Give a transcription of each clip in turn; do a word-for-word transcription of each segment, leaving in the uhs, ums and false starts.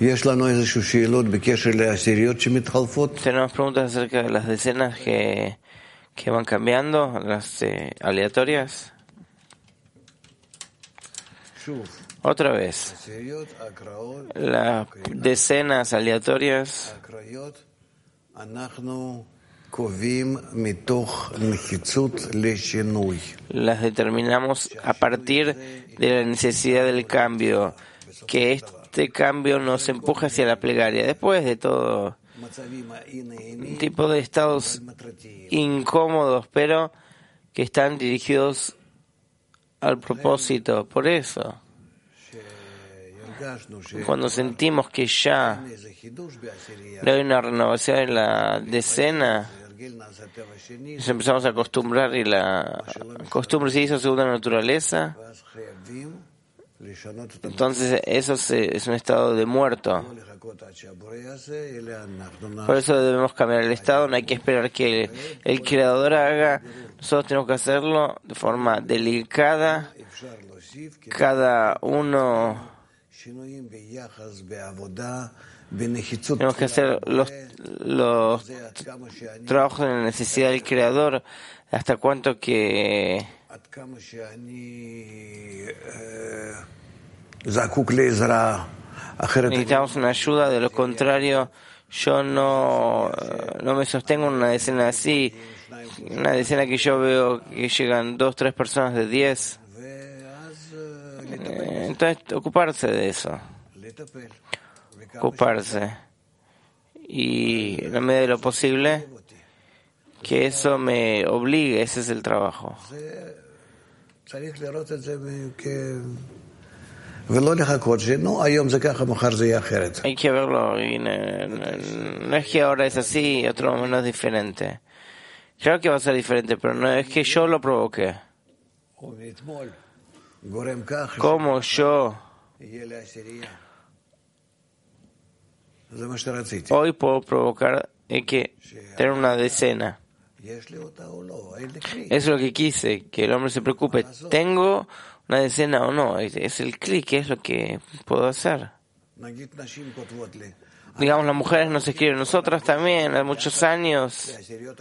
Tenemos preguntas acerca de las decenas que, que van cambiando, las eh, aleatorias. Otra vez, las decenas aleatorias las determinamos a partir de la necesidad del cambio, que este cambio nos empuja hacia la plegaria. Después de todo, un tipo de estados incómodos, pero que están dirigidos al propósito. Por eso, cuando sentimos que ya no hay una renovación en la decena, nos empezamos a acostumbrar y la costumbre se hizo según la naturaleza, entonces eso es un estado de muerto. Por eso debemos cambiar el estado, no hay que esperar que el, el creador haga, nosotros tenemos que hacerlo de forma delicada, cada uno. Tenemos que hacer los, los trabajos en la necesidad del creador, hasta cuanto que necesitamos una ayuda. De lo contrario, yo no, no me sostengo en una decena así, una decena que yo veo que llegan dos, tres personas de diez. Entonces, ocuparse de eso, ocuparse, y en la medida de lo posible, que eso me obligue, ese es el trabajo. Hay que verlo, y no, no, no es que ahora es así y otro momento es diferente. Claro que va a ser diferente, pero no es que yo lo provoqué. Como yo hoy puedo provocar que tener una decena. Eso es lo que quise, que el hombre se preocupe. ¿Tengo una decena o no? Es el clic, es lo que puedo hacer. Digamos, las mujeres nos escriben, nosotras también, hace muchos años.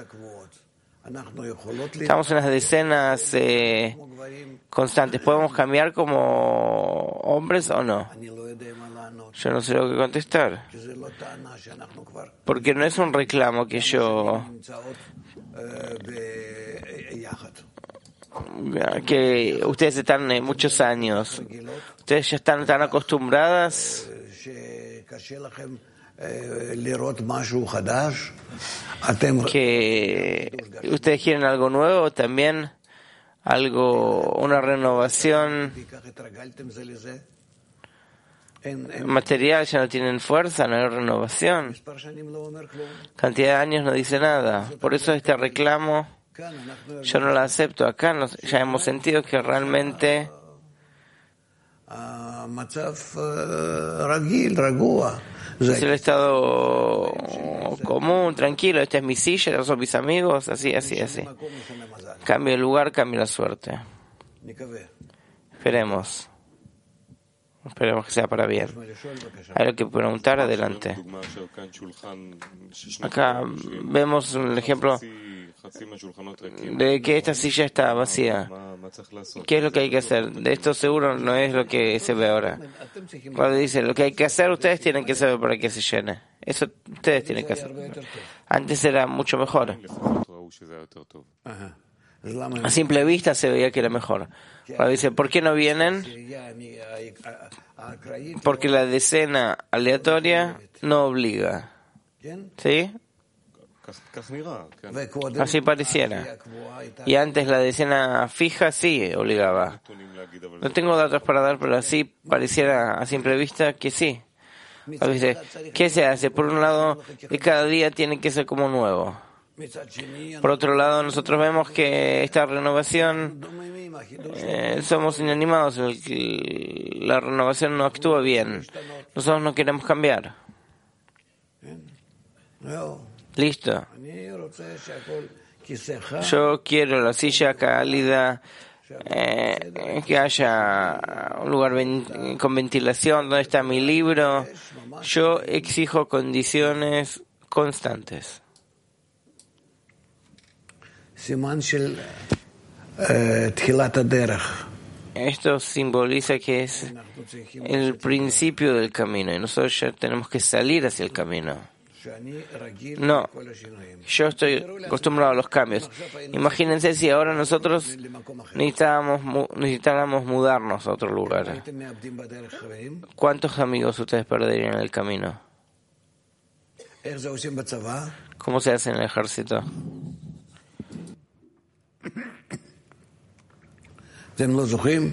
Estamos en las decenas eh, constantes. ¿Podemos cambiar como hombres o no? Yo no sé lo que contestar. Porque no es un reclamo que yo... que ustedes están en muchos años. Ustedes ya están tan acostumbradas que ustedes quieren algo nuevo también, algo, una renovación material. Ya no tienen fuerza, no hay renovación, cantidad de años no dice nada. Por eso este reclamo yo no lo acepto. Acá nos, ya hemos sentido que realmente es el estado común, tranquilo. Esta es mi silla, estos son mis amigos, así, así, así. Cambio el lugar, cambio la suerte. Esperemos. Esperemos que sea para bien. Hay algo que preguntar, adelante. Acá vemos un ejemplo de que esta silla está vacía. ¿Qué es lo que hay que hacer? De esto seguro no es lo que se ve ahora. Cuando dice lo que hay que hacer, ustedes tienen que saber para que se llene. Eso ustedes tienen que hacer. Antes era mucho mejor. A simple vista se veía que era mejor. Ahora dice, ¿por qué no vienen? Porque la decena aleatoria no obliga. ¿Sí? Así pareciera. Y antes la decena fija sí obligaba. No tengo datos para dar, pero así pareciera a simple vista que sí. Dice, ¿qué se hace? Por un lado, de cada día tiene que ser como nuevo. Por otro lado, nosotros vemos que esta renovación, eh, somos inanimados, la renovación no actúa bien. Nosotros no queremos cambiar. Listo. Yo quiero la silla cálida, eh, que haya un lugar ven, con ventilación, ¿dónde está mi libro? Yo exijo condiciones constantes. Esto simboliza que es el principio del camino y nosotros ya tenemos que salir hacia el camino. No, yo estoy acostumbrado a los cambios. Imagínense si ahora nosotros necesitábamos, necesitáramos mudarnos a otro lugar. ¿Cuántos amigos ustedes perderían en el camino? ¿Cómo se hace en el ejército? ¿No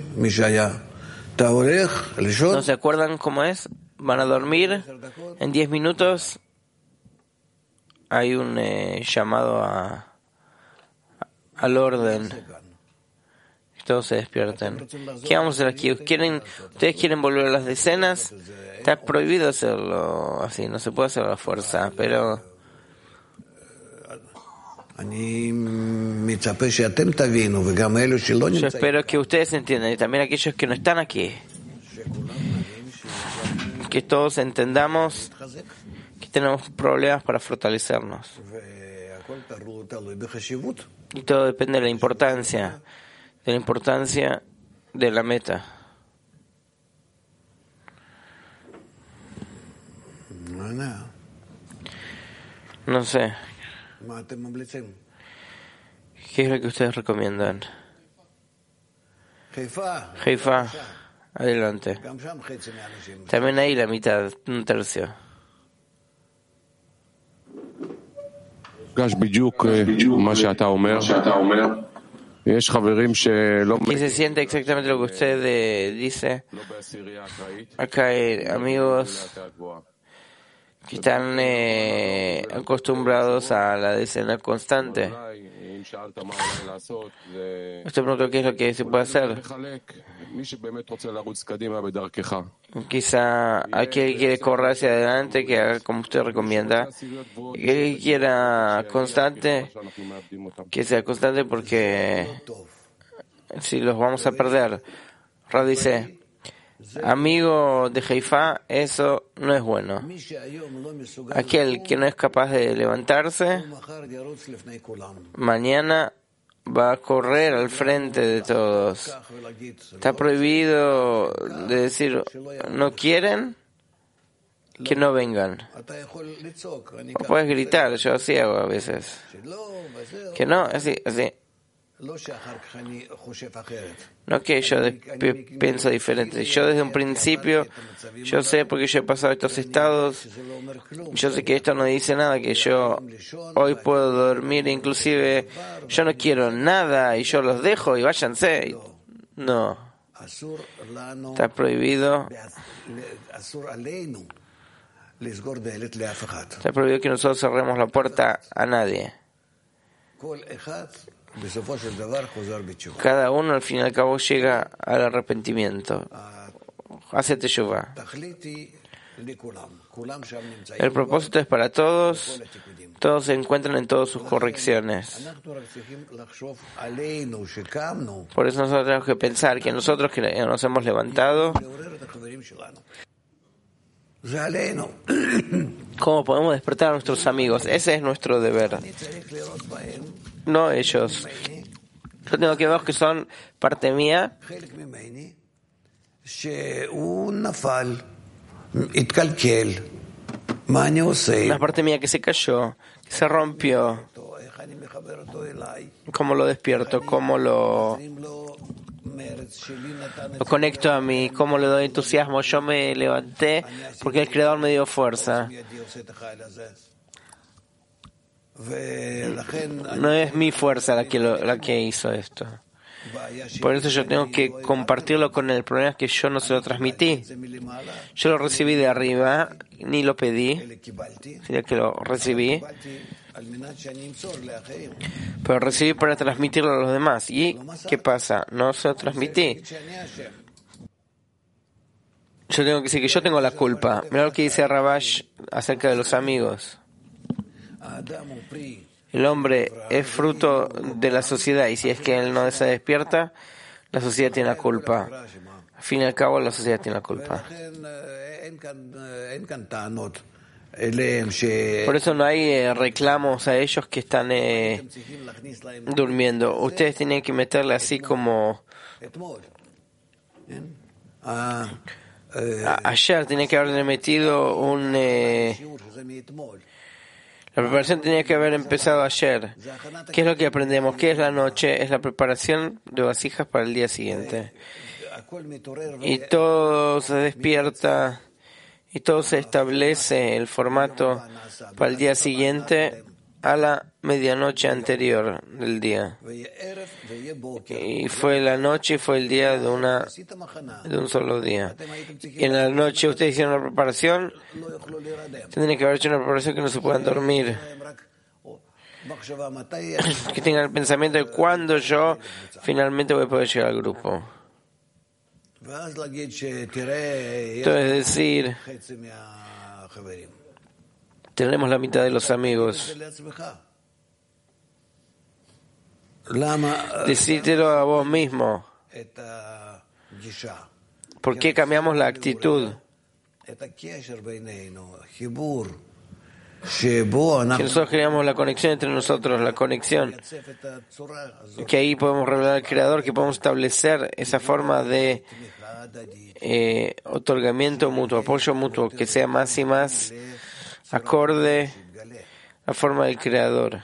se acuerdan cómo es? Van a dormir. En diez minutos hay un eh, llamado a, al orden. Todos se despierten. ¿Qué vamos a hacer aquí? ¿Quieren, ¿Ustedes quieren volver a las decenas? Está prohibido hacerlo así, no se puede hacer a la fuerza, pero yo espero que ustedes entiendan, y también aquellos que no están aquí, que todos entendamos que tenemos problemas para fortalecernos. Y todo depende de la importancia, de la importancia de la meta. No sé. ¿Qué es lo que ustedes recomiendan? Haifa, adelante. También ahí la mitad, un tercio. Y se siente exactamente lo que usted eh, dice. Acá hay amigos que están eh, acostumbrados a la decena constante. Usted preguntó qué es lo que se puede hacer. Quizá aquel que quiere correr hacia adelante, que haga como usted recomienda. Y que quiera constante, que sea constante, porque si los vamos a perder. Ra dice, amigo de Haifa, eso no es bueno. Aquel que no es capaz de levantarse, mañana va a correr al frente de todos. Está prohibido de decir, no quieren, que no vengan. O puedes gritar, yo así hago a veces. Que no, así, así. No que yo de, pienso diferente. Yo desde un principio, yo sé porque yo he pasado estos estados, yo sé que esto no dice nada, que yo hoy puedo dormir, inclusive yo no quiero nada y yo los dejo y váyanse. No. Está prohibido. Está prohibido que nosotros cerremos la puerta a nadie. Cada uno al fin y al cabo llega al arrepentimiento. Hace teshuvá. El propósito es para todos. Todos se encuentran en todas sus correcciones. Por eso nosotros tenemos que pensar que nosotros que nos hemos levantado, ¿cómo podemos despertar a nuestros amigos? Ese es nuestro deber. No ellos. Yo tengo que ver que son parte mía. Una parte mía que se cayó, que se rompió. ¿Cómo lo despierto? ¿Cómo lo, lo conecto a mí? ¿Cómo le doy entusiasmo? Yo me levanté porque el Creador me dio fuerza. No es mi fuerza la que, lo, la que hizo esto. Por eso yo tengo que compartirlo con él. El problema es que yo no se lo transmití. Yo lo recibí de arriba, ni lo pedí, sino que lo recibí. Pero recibí para transmitirlo a los demás. ¿Y qué pasa? No se lo transmití. Yo tengo que decir que yo tengo la culpa. Mira lo que dice Rabash acerca de los amigos. El hombre es fruto de la sociedad y si es que él no se despierta, la sociedad tiene la culpa. Al fin y al cabo, la sociedad tiene la culpa. Por eso no hay eh, reclamos a ellos que están eh, durmiendo. Ustedes tienen que meterle así como... A, ayer tenía que haberle metido un... Eh, la preparación tenía que haber empezado ayer. ¿Qué es lo que aprendemos? ¿Qué es la noche? Es la preparación de vasijas para el día siguiente. Y todo se despierta y todo se establece el formato para el día siguiente a la medianoche anterior del día. Y fue la noche y fue el día de una de un solo día. Y en la noche ustedes hicieron una preparación, tendrían que haber hecho una preparación que no se puedan dormir. Que tengan el pensamiento de cuándo yo finalmente voy a poder llegar al grupo. Entonces decir, tenemos la mitad de los amigos. Decítelo a vos mismo. ¿Por qué cambiamos la actitud? Que nosotros creamos la conexión entre nosotros, la conexión, que ahí podemos revelar al Creador, que podemos establecer esa forma de eh, otorgamiento mutuo, apoyo mutuo, que sea más y más acorde a la forma del Creador.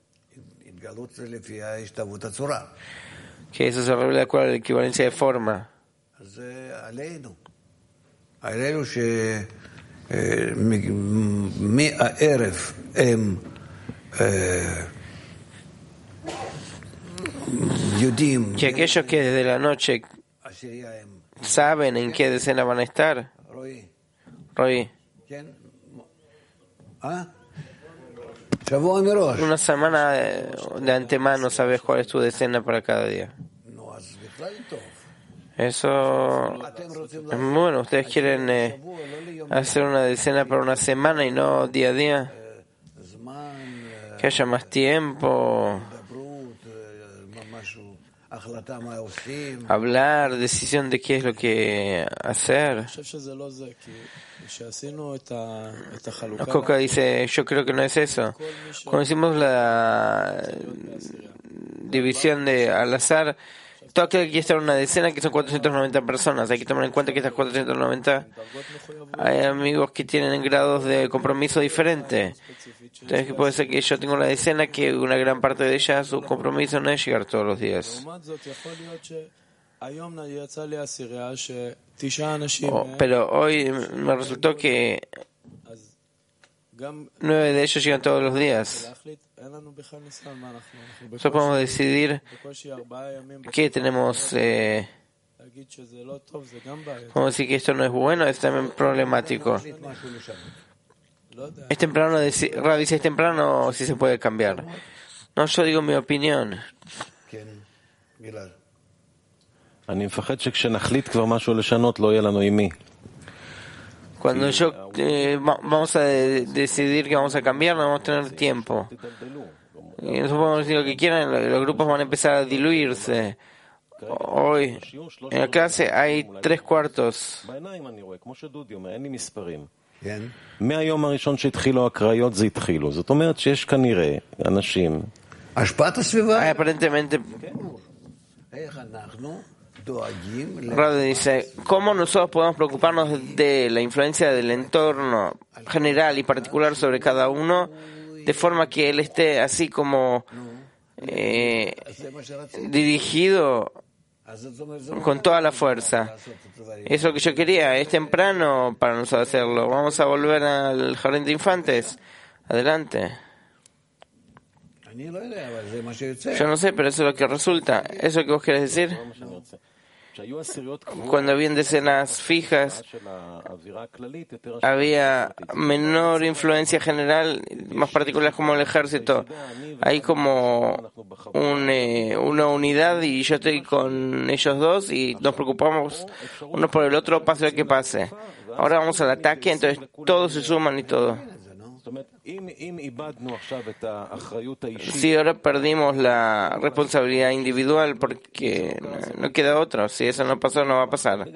Que eso se revela de acuerdo a la equivalencia de forma. Que aquellos que desde la noche saben en qué decena van a estar. Roy. Una semana de antemano sabes cuál es tu decena para cada día. Eso es muy bueno. Ustedes quieren eh, hacer una decena para una semana y no día a día. Que haya más tiempo. Hablar, decisión de qué es lo que hacer. Coca dice, yo creo que no es eso. Cuando hicimos la división de al azar, todo aquel que quiere estar en una decena, que son cuatrocientas noventa personas, hay que tomar en cuenta que estas cuatrocientas noventa hay amigos que tienen grados de compromiso diferentes. Entonces puede ser que yo tenga una decena que una gran parte de ella, su compromiso no es llegar todos los días. Oh, pero hoy me resultó que nueve de ellos llegan todos los días. Nosotros podemos decidir que tenemos. Eh, podemos decir que esto no es bueno, es también problemático. Es temprano, Ra dice, es temprano si se puede cambiar. No, yo digo mi opinión. Cuando yo eh, vamos a de- decidir que vamos a cambiar, no vamos a tener tiempo. Y nosotros podemos decir lo que quieran, los grupos van a empezar a diluirse. Hoy en la clase hay tres cuartos. מהיום הראשון שהתחילו הקריות זה התחילו. זאת אומרת שיש כנראה אנשים. השפעת הסביבה. Ay, aparentemente, Rado dice, ¿cómo nosotros podemos preocuparnos de la influencia del entorno general y particular sobre cada uno, de forma que él esté así como eh, dirigido con toda la fuerza? Es lo que yo quería, es temprano para nosotros hacerlo. Vamos a volver al jardín de infantes. Adelante. Yo no sé, pero eso es lo que resulta. ¿Eso es lo que vos querés decir? Cuando habían decenas fijas, había menor influencia general, más particular como el ejército. Hay como un, eh, una unidad y yo estoy con ellos dos y nos preocupamos uno por el otro, pase lo que pase. Ahora vamos al ataque, entonces todos se suman y todo. Si ahora perdimos la responsabilidad individual porque no queda otra, si eso no pasó, no va a pasar.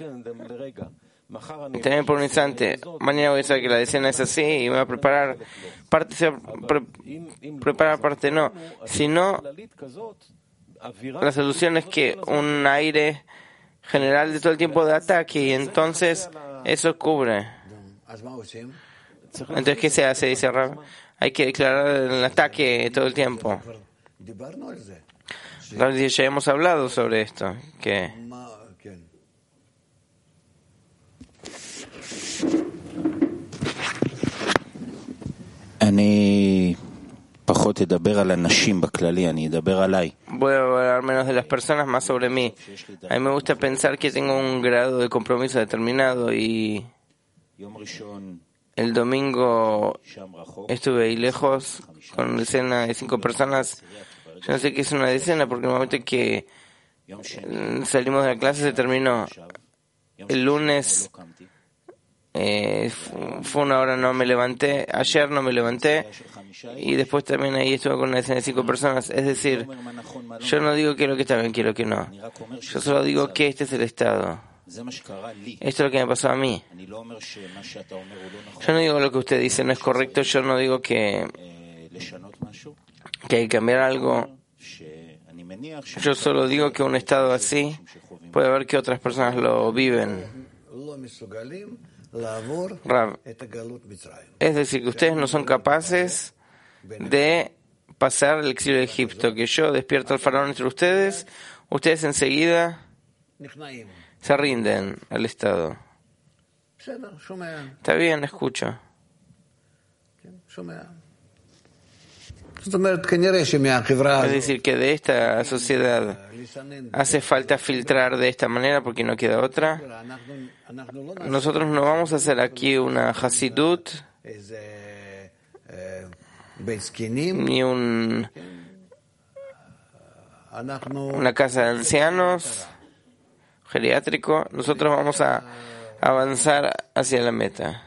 Y también por un instante, mañana voy a saber que la decena es así y me voy a preparar parte, pre, preparar parte no. Si no, la solución es que un aire general de todo el tiempo de ataque y entonces eso cubre. Entonces, ¿qué se hace? Dice Rab. Hay que declarar el ataque todo el tiempo. Rab dice, ya hemos hablado sobre esto, que אני פחות אדבר על אנשים בכללי, אני אדבר עליי. Voy a hablar menos de las personas, más sobre mí. A mí me gusta pensar que tengo un grado de compromiso determinado y el domingo estuve ahí lejos con una decena de cinco personas. Yo no sé qué es una decena porque el momento que salimos de la clase se terminó. El lunes eh, fue una hora, no me levanté. Ayer no me levanté. Y después también ahí estuve con una decena de cinco personas. Es decir, yo no digo que lo que está bien, que lo que no. Yo solo digo que este es el estado. Esto es lo que me pasó a mí. Yo no digo lo que usted dice no es correcto. Yo no digo que, que hay que cambiar algo. Yo solo digo que un estado así puede ver que otras personas lo viven. Rav, es decir, que ustedes no son capaces de pasar el exilio de Egipto, que yo despierto al faraón entre ustedes, ustedes enseguida se rinden al Estado. Está bien, escucho. Es decir, que de esta sociedad hace falta filtrar de esta manera porque no queda otra. Nosotros no vamos a hacer aquí una Hasidut ni un, una casa de ancianos geriátrico. Nosotros vamos a avanzar hacia la meta.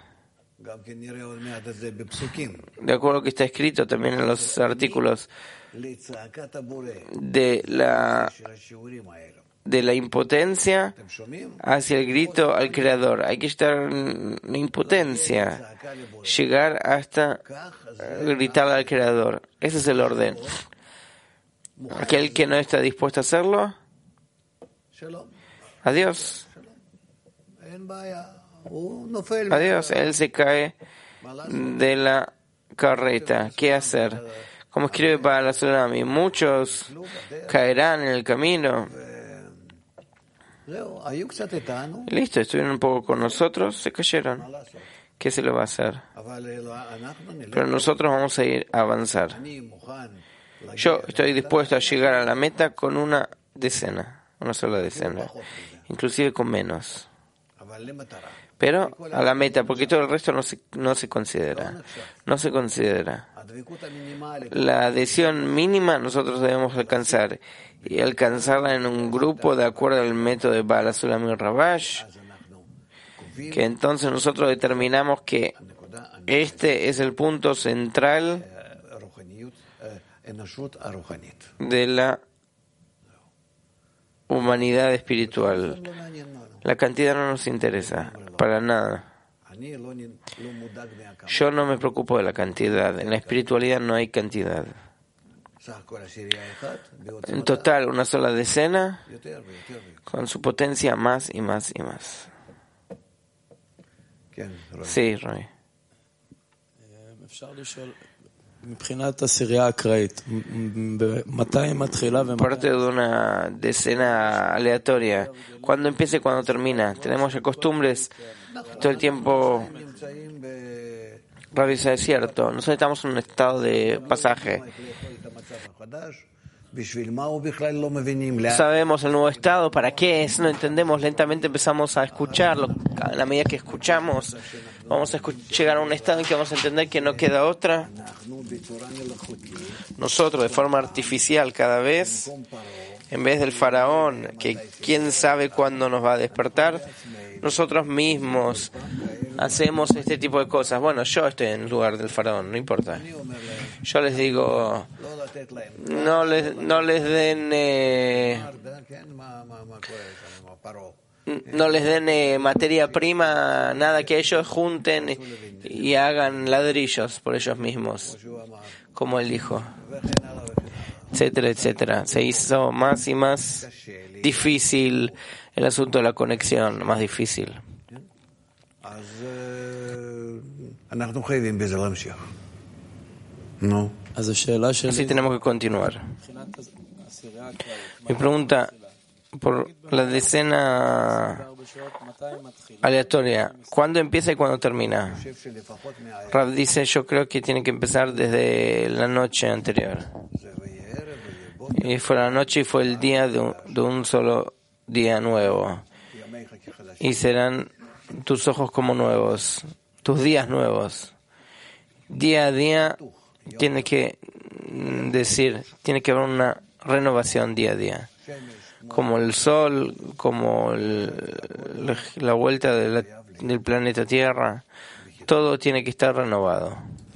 De acuerdo a lo que está escrito también en los artículos de la de la impotencia hacia el grito al Creador. Hay que estar en impotencia, llegar hasta gritar al Creador. Ese es el orden. Aquel que no está dispuesto a hacerlo, adiós. Adiós, él se cae de la carreta. ¿Qué hacer? Como escribe para la Tsunami, muchos caerán en el camino. Listo, estuvieron un poco con nosotros, se cayeron. ¿Qué se le va a hacer? Pero nosotros vamos a ir a avanzar. Yo estoy dispuesto a llegar a la meta con una decena, una sola decena, inclusive con menos. Pero a la meta, porque todo el resto no se, no se considera. No se considera. La adhesión mínima nosotros debemos alcanzar. Y alcanzarla en un grupo de acuerdo al método de Baal HaSulam y Rabash, que entonces nosotros determinamos que este es el punto central de la humanidad espiritual. La cantidad no nos interesa, para nada. Yo no me preocupo de la cantidad. En la espiritualidad no hay cantidad. En total, una sola decena, con su potencia más y más y más. Sí, Roy. Parte de una decena aleatoria. ¿Cuándo empieza y cuándo termina? Tenemos ya costumbres todo el tiempo. Rabbi, es cierto. Nosotros estamos en un estado de pasaje. Sabemos el nuevo estado, ¿para qué es? No entendemos, lentamente empezamos a escucharlo. A la medida que escuchamos, vamos a escuch- llegar a un estado en que vamos a entender que no queda otra. Nosotros, de forma artificial cada vez, en vez del faraón, que quién sabe cuándo nos va a despertar, nosotros mismos hacemos este tipo de cosas. Bueno, yo estoy en el lugar del faraón, no importa. Yo les digo, no les, no les den... Eh, no les den eh, materia prima, nada, que ellos junten y hagan ladrillos por ellos mismos, como él dijo, etcétera, etcétera. Se hizo más y más difícil el asunto de la conexión, más difícil. Así tenemos que continuar. Mi pregunta, por la decena aleatoria, ¿cuándo empieza y cuándo termina? Rav dice, yo creo que tiene que empezar desde la noche anterior. Y fue la noche y fue el día de un, de un solo día nuevo. Y serán tus ojos como nuevos, tus días nuevos. Día a día tiene que decir, tiene que haber una renovación día a día. Como el sol, como el, la vuelta de la, del planeta Tierra, todo tiene que estar renovado.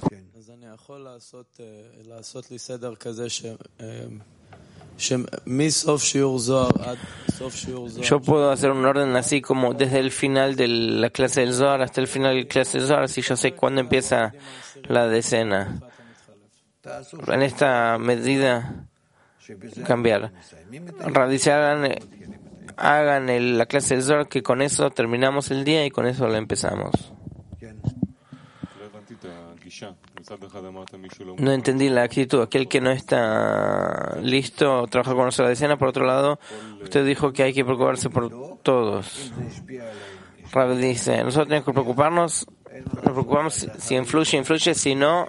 Yo puedo hacer un orden así como desde el final de la clase del Zohar hasta el final de la clase del Zohar, así yo sé cuándo empieza la decena. En esta medida cambiar. Dice, hagan, hagan el, la clase del Zohar, que con eso terminamos el día y con eso la empezamos. No entendí la actitud. Aquel que no está listo trabaja con nosotros la decena. Por otro lado, usted dijo que hay que preocuparse por todos. Rav dice, nosotros tenemos que preocuparnos, nos preocupamos si, si influye, influye, si no,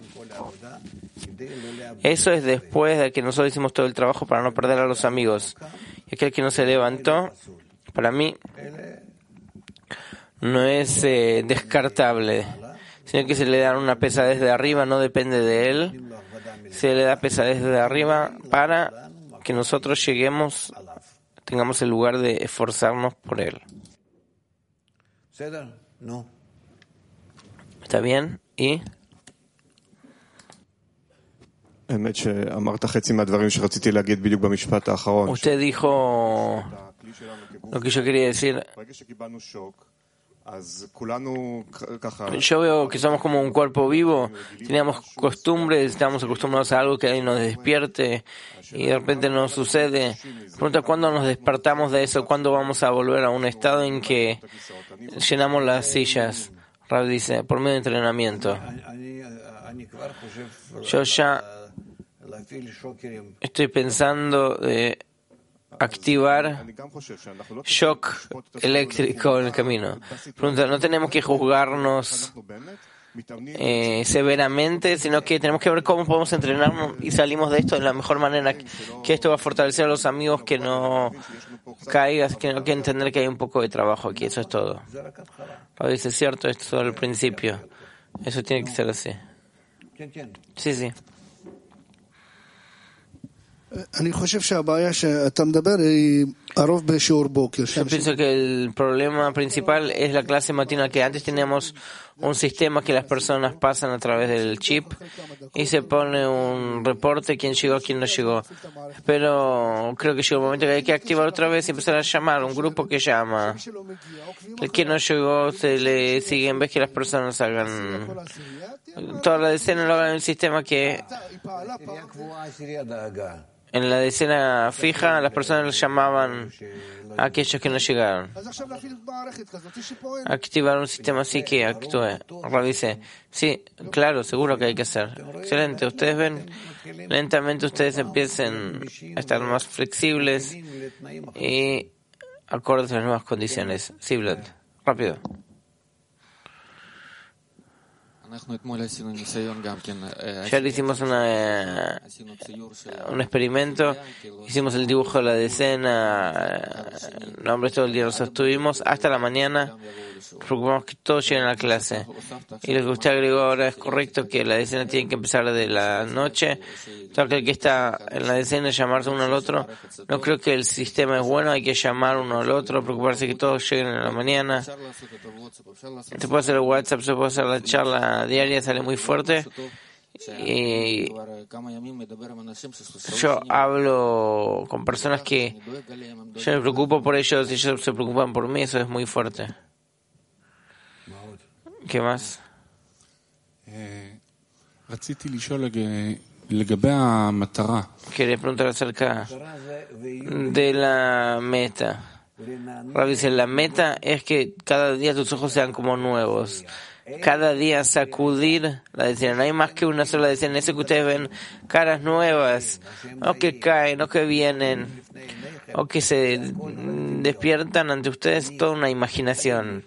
eso es después de que nosotros hicimos todo el trabajo para no perder a los amigos. Y aquel que no se levantó, para mí, no es eh, descartable, sino que se le da una pesadez de arriba, no depende de él. Se le da pesadez de arriba para que nosotros lleguemos, tengamos el lugar de esforzarnos por él. ¿Está bien? ¿Y? Usted dijo lo que yo quería decir. Yo veo que somos como un cuerpo vivo, teníamos costumbres, estamos acostumbrados a algo que ahí nos despierte y de repente nos sucede. Pregunta, ¿cuándo nos despertamos de eso? ¿Cuándo vamos a volver a un estado en que llenamos las sillas? Rav dice, por medio de entrenamiento. Yo ya estoy pensando de activar shock eléctrico en el camino. Pregunta, no tenemos que juzgarnos eh, severamente, sino que tenemos que ver cómo podemos entrenarnos y salimos de esto de la mejor manera, que esto va a fortalecer a los amigos, que no caigas, que no hay que entender que hay un poco de trabajo aquí, eso es todo. Pablo dice, es cierto, esto es solo el principio, eso tiene que ser así. Sí, sí. Yo pienso que el problema principal es la clase matinal, que antes teníamos un sistema que las personas pasan a través del chip y se pone un reporte quién llegó, quién no llegó. Pero creo que llegó el momento que hay que activar otra vez y empezar a llamar, un grupo que llama. El que no llegó se le sigue en vez que las personas hagan toda la decena, lo hagan en el sistema que en la decena fija las personas los llamaban a aquellos que no llegaron. Activar un sistema así que actúe. Rav dice, sí, claro, seguro que hay que hacer. Excelente. Ustedes ven, lentamente ustedes empiecen a estar más flexibles y acordes a las nuevas condiciones. Sí, Vlad, rápido. Ya le hicimos una, un experimento, hicimos el dibujo de la decena, no, hombre, todo el día nos sostuvimos hasta la mañana Nos preocupamos que todos lleguen a la clase. Y lo que usted agregó ahora es correcto, que la decena tiene que empezar de la noche. Todo aquel que está en la decena llamarse uno al otro. No creo que el sistema es bueno, hay que llamar uno al otro, preocuparse que todos lleguen en la mañana. Se puede hacer el WhatsApp, se puede hacer la charla diaria, sale muy fuerte. Y yo hablo con personas que yo me preocupo por ellos y ellos se preocupan por mí, eso es muy fuerte. ¿Qué más? Quería preguntar acerca de la meta. Rabbi dice, la meta es que cada día tus ojos sean como nuevos. Cada día sacudir la decena. No hay más que una sola decena. Eso que ustedes ven, caras nuevas, o que caen, o que vienen, o que se despiertan ante ustedes, toda una imaginación.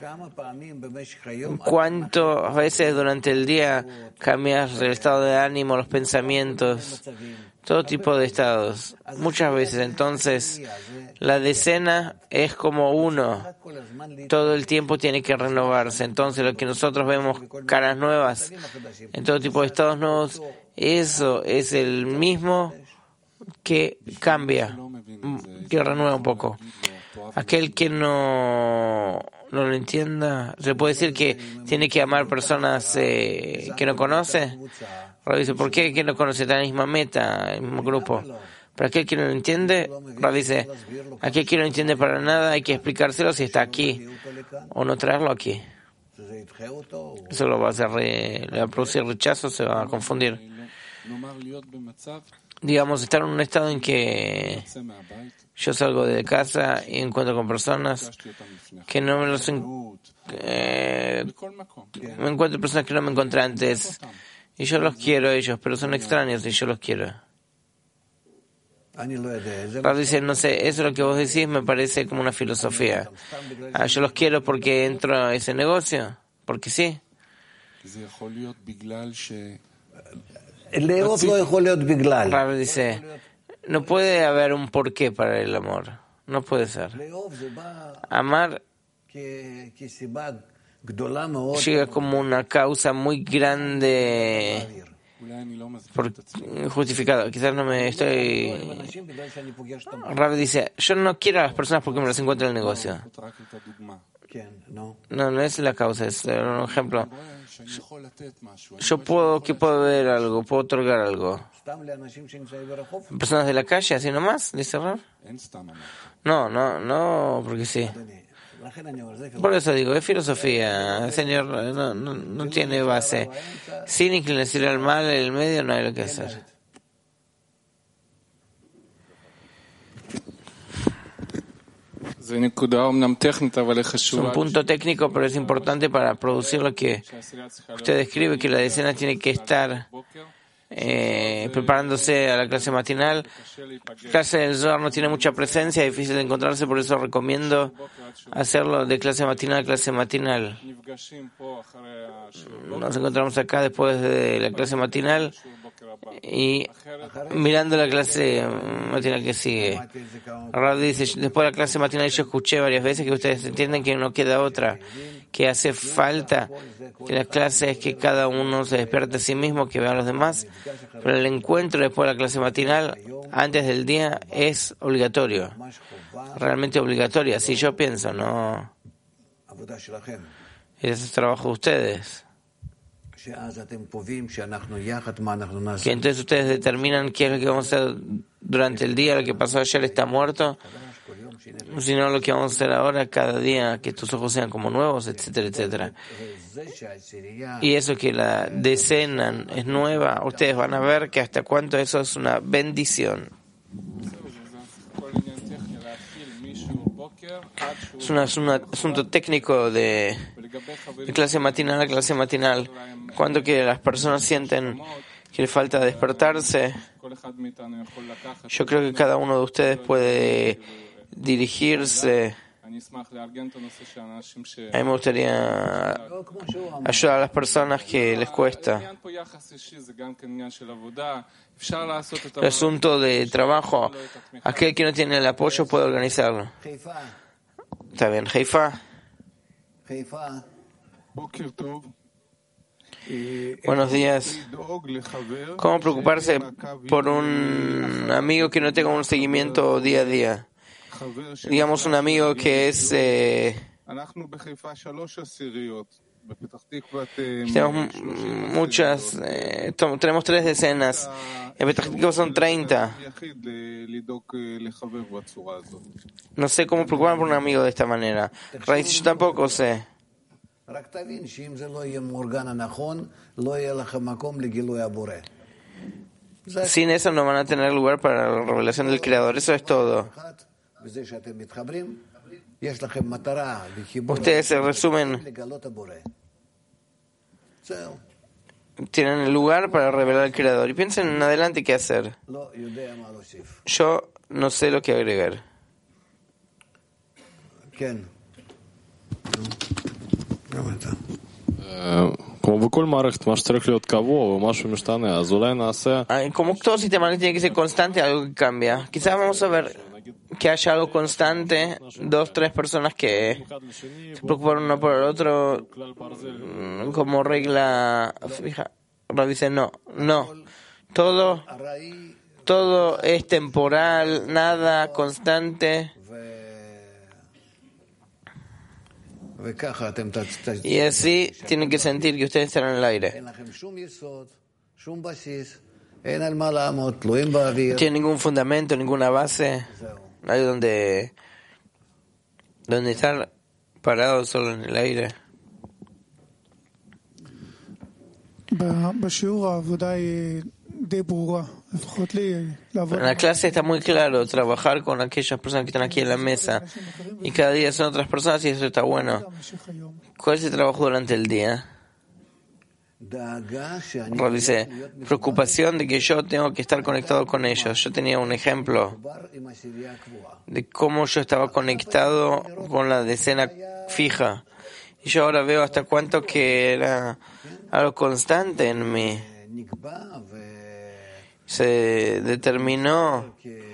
¿Cuántas veces durante el día cambias el estado de ánimo, los pensamientos, todo tipo de estados? Muchas veces. Entonces, la decena es como uno. Todo el tiempo tiene que renovarse. Entonces, lo que nosotros vemos, caras nuevas, en todo tipo de estados nuevos, eso es el mismo que cambia, que renueva un poco. Aquel que no, no lo entienda, ¿se puede decir que tiene que amar personas eh, que no conoce? Rabbi dice, ¿por qué que no conoce? Está en la misma meta, el mismo grupo. Para aquel que no lo entiende, Rabbi dice, aquel que no lo entiende para nada, hay que explicárselo si está aquí o no traerlo aquí. Eso lo va a hacer, re, le va a producir rechazo, se va a confundir. Digamos, estar en un estado en que yo salgo de casa y encuentro con personas que no me los en, eh, me encuentro personas que no me encontré antes y yo los quiero a ellos, pero son extraños y yo los quiero. Rabbi dice, no sé, eso es lo que vos decís, me parece como una filosofía. Ah, yo los quiero porque entro a ese negocio, porque sí. Rabbi dice, no puede haber un porqué para el amor, no puede ser. Amar llega como una causa muy grande, por, justificado. Quizás no me estoy. Rabbi dice, yo no quiero a las personas porque me las encuentro en el negocio. No, no es la causa, es un ejemplo. Yo puedo, que puedo ver algo, puedo otorgar algo. Personas de la calle, así nomás, dice Rab. No, no, no, porque sí. Por eso digo, es filosofía, señor, no, no, no tiene base. Sin inclinación al mal, en el medio no hay lo que hacer. Es un punto técnico, pero es importante para producir lo que usted describe, que la decena tiene que estar eh, preparándose a la clase matinal. La clase del Zohar no tiene mucha presencia, es difícil de encontrarse, por eso recomiendo hacerlo de clase matinal a clase matinal. Nos encontramos acá después de la clase matinal y mirando la clase matinal que sigue. Rab dice, después de la clase matinal yo escuché varias veces que ustedes entienden que no queda otra, que hace falta que la clase es que cada uno se despierte a sí mismo, que vea a los demás, pero el encuentro después de la clase matinal, antes del día, es obligatorio, realmente obligatorio, así yo pienso, no. Ese es el trabajo de ustedes. Que entonces ustedes determinan qué es lo que vamos a hacer durante el día, lo que pasó ayer está muerto, sino lo que vamos a hacer ahora, cada día, que tus ojos sean como nuevos, etcétera, etcétera. Y eso que la decena es nueva, ustedes van a ver que hasta cuánto eso es una bendición. Es un, es un asunto técnico de, de clase matinal a clase matinal. Cuando que las personas sienten que les falta despertarse, yo creo que cada uno de ustedes puede dirigirse. A mí me gustaría ayudar a las personas que les cuesta. El asunto de trabajo, aquel que no tiene el apoyo puede organizarlo. Está bien, Haifa. Buenos días. ¿Cómo preocuparse por un amigo que no tenga un seguimiento día a día? Digamos un amigo que es... Eh, tenemos muchas... Eh, tenemos tres decenas. En Petah Tikva son treinta. No sé cómo preocuparme por un amigo de esta manera. Raíz, yo tampoco sé. Sin eso no van a tener lugar para la revelación del Creador. Eso es todo. Ustedes se resumen, tienen el lugar para revelar al Creador y piensen en adelante qué hacer. Yo no sé lo que agregar. Como todo sistema tiene que ser constante, algo que cambia. Quizás vamos a ver que haya algo constante, dos, tres personas que se preocupan uno por el otro como regla fija. Rabbi dice no, no. Todo, todo es temporal, nada constante. Y así tienen que sentir que ustedes están en el aire. No tiene ningún fundamento, ninguna base. Hay donde, donde estar parados solo en el aire. En la clase está muy claro trabajar con aquellas personas que están aquí en la mesa y cada día son otras personas y eso está bueno. ¿Cuál es el trabajo durante el día? Rav dice, preocupación de que yo tengo que estar conectado con ellos. Yo tenía un ejemplo de cómo yo estaba conectado con la decena fija y yo ahora veo hasta cuánto que era algo constante en mí. Se determinó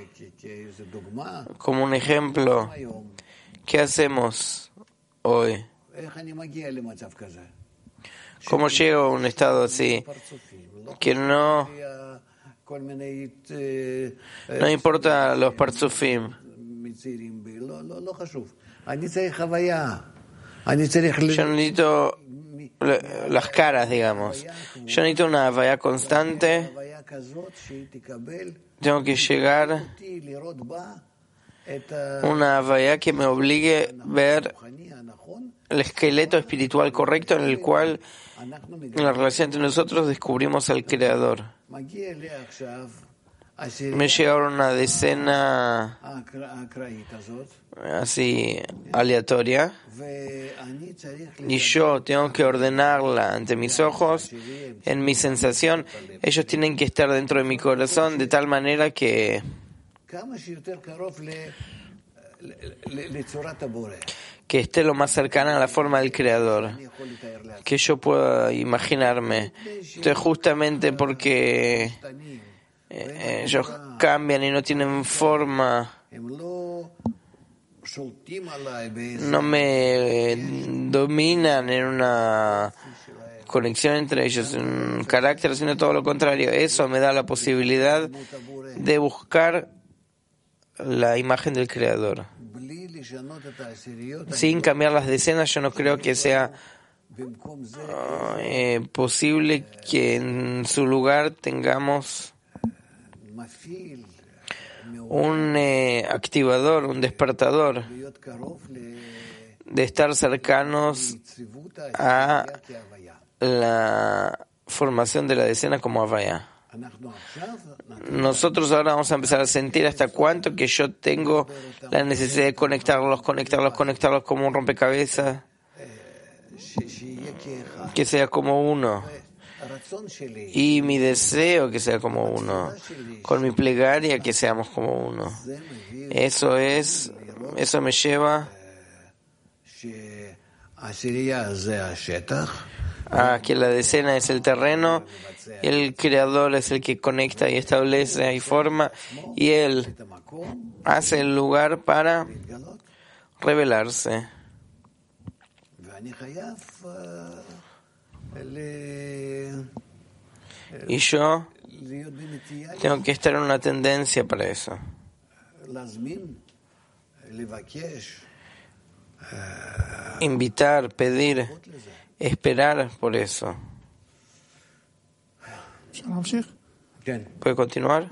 como un ejemplo. ¿Qué hacemos hoy? ¿Cómo llego a un estado así? Que no, no importa los parzufim. Yo necesito las caras, digamos. Yo necesito una havaya constante. Tengo que llegar a una havaya que me obligue a ver el esqueleto espiritual correcto en el cual en la relación entre nosotros descubrimos al Creador. Me llega ahora una decena así aleatoria y yo tengo que ordenarla ante mis ojos, en mi sensación. Ellos tienen que estar dentro de mi corazón de tal manera que que esté lo más cercana a la forma del Creador que yo pueda imaginarme. Entonces, justamente porque eh, ellos cambian y no tienen forma, no me dominan en una conexión entre ellos, en un carácter, sino todo lo contrario. Eso me da la posibilidad de buscar la imagen del Creador. Sin cambiar las decenas, yo no creo que sea uh, eh, posible que en su lugar tengamos un eh, activador, un despertador de estar cercanos a la formación de la decena como Havaya. Nosotros ahora vamos a empezar a sentir hasta cuánto que yo tengo la necesidad de conectarlos, conectarlos, conectarlos como un rompecabezas, que sea como uno. Y mi deseo que sea como uno, con mi plegaria que seamos como uno. Eso es, eso me lleva a que la decena es el terreno, y el Creador es el que conecta y establece y forma, y Él hace el lugar para revelarse. Y yo tengo que estar en una tendencia para eso. Invitar, pedir, esperar por eso. ¿Puede continuar?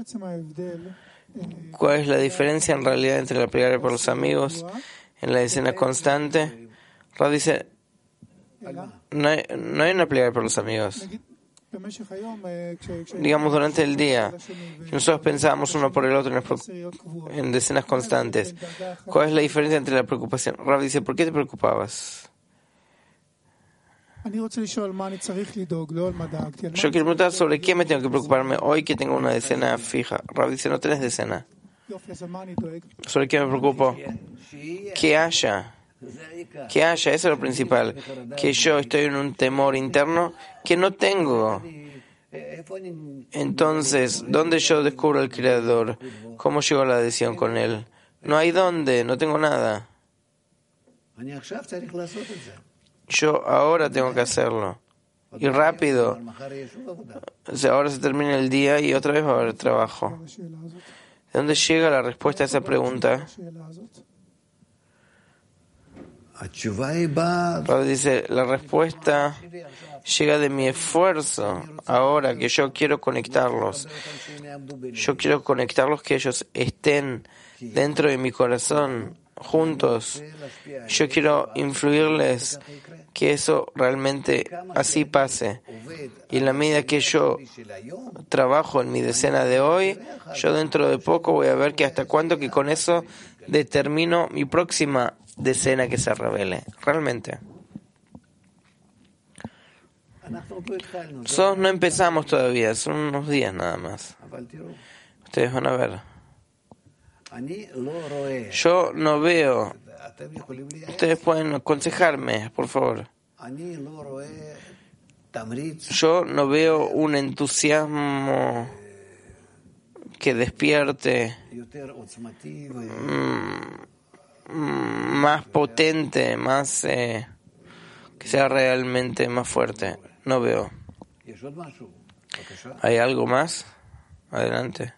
¿Cuál es la diferencia en realidad entre la plegaria por los amigos en la escena constante? Rav dice, no hay, no hay una plegaria por los amigos. Digamos, durante el día, nosotros pensábamos uno por el otro en, en decenas constantes. ¿Cuál es la diferencia entre la preocupación? Rav dice, ¿por qué te preocupabas? Yo quiero preguntar sobre qué me tengo que preocuparme hoy que tengo una decena fija. Rav dice, no tenés decena. ¿Sobre qué me preocupo? Que haya. Que haya, eso es lo principal. Que yo estoy en un temor interno que no tengo. Entonces, ¿dónde yo descubro al Creador? ¿Cómo llego a la adhesión con Él? No hay dónde, no tengo nada. Yo ahora tengo que hacerlo. Y rápido. O sea, ahora se termina el día y otra vez va a haber trabajo. ¿De dónde llega la respuesta a esa pregunta? Rav dice, la respuesta llega de mi esfuerzo. Ahora que yo quiero conectarlos. Yo quiero conectarlos, que ellos estén dentro de mi corazón, juntos. Yo quiero influirles, que eso realmente así pase. Y en la medida que yo trabajo en mi decena de hoy, yo dentro de poco voy a ver que hasta cuándo que con eso determino mi próxima decena que se revele. Realmente. Nosotros no empezamos todavía, son unos días nada más. Ustedes van a ver. Yo no veo. Ustedes pueden aconsejarme, por favor. Yo no veo un entusiasmo que despierte mmm, más potente, más eh, que sea realmente más fuerte. No veo. ¿Hay algo más? Adelante.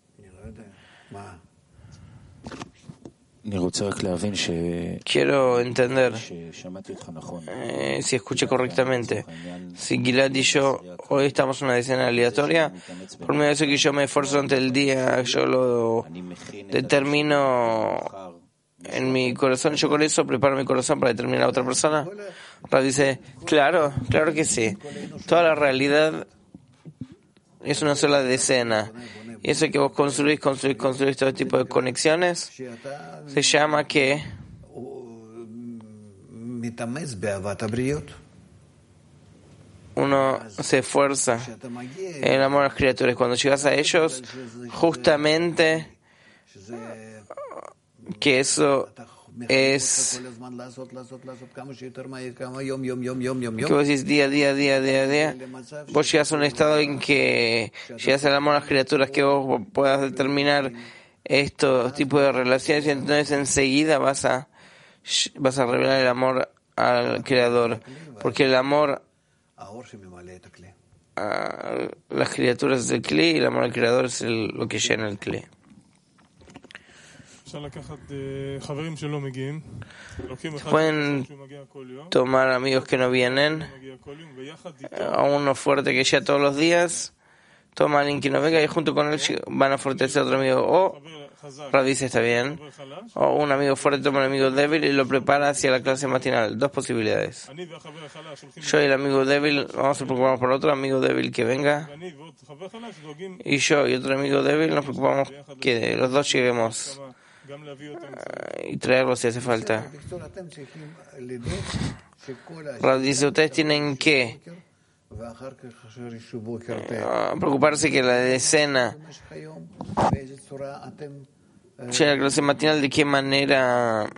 Quiero entender eh, si escuché correctamente. Si Gilad y yo hoy estamos en una decena aleatoria, por medio de eso que yo me esfuerzo ante el día, yo lo determino en mi corazón, yo con eso preparo mi corazón para determinar a otra persona. Rav dice, claro, claro que sí. Toda la realidad es una sola decena. Y eso que vos construís, construís, construís todo tipo de conexiones, se llama que uno se esfuerza en el amor a las criaturas. Cuando llegas a ellos, justamente que eso es que vos decís día, día, día, día, día, vos llegas a un estado en que llegas al amor a las criaturas, que vos puedas determinar estos tipos de relaciones y entonces enseguida vas a vas a revelar el amor al Creador, porque el amor a las criaturas es el Kli y el amor al Creador es el, lo que llena el Kli. Pueden tomar amigos que no vienen, a uno fuerte que llega todos los días, toma a alguien que no venga y junto con él van a fortalecer a otro amigo. O Rav dice, está bien, o un amigo fuerte toma un amigo débil y lo prepara hacia la clase matinal. Dos posibilidades. Yo y el amigo débil vamos a preocuparnos por otro amigo débil que venga, y yo y otro amigo débil nos preocupamos que los dos lleguemos y traerlos si hace falta. Rav dice, ustedes tienen que uh, preocuparse que la decena llegue a la clase matinal, de qué manera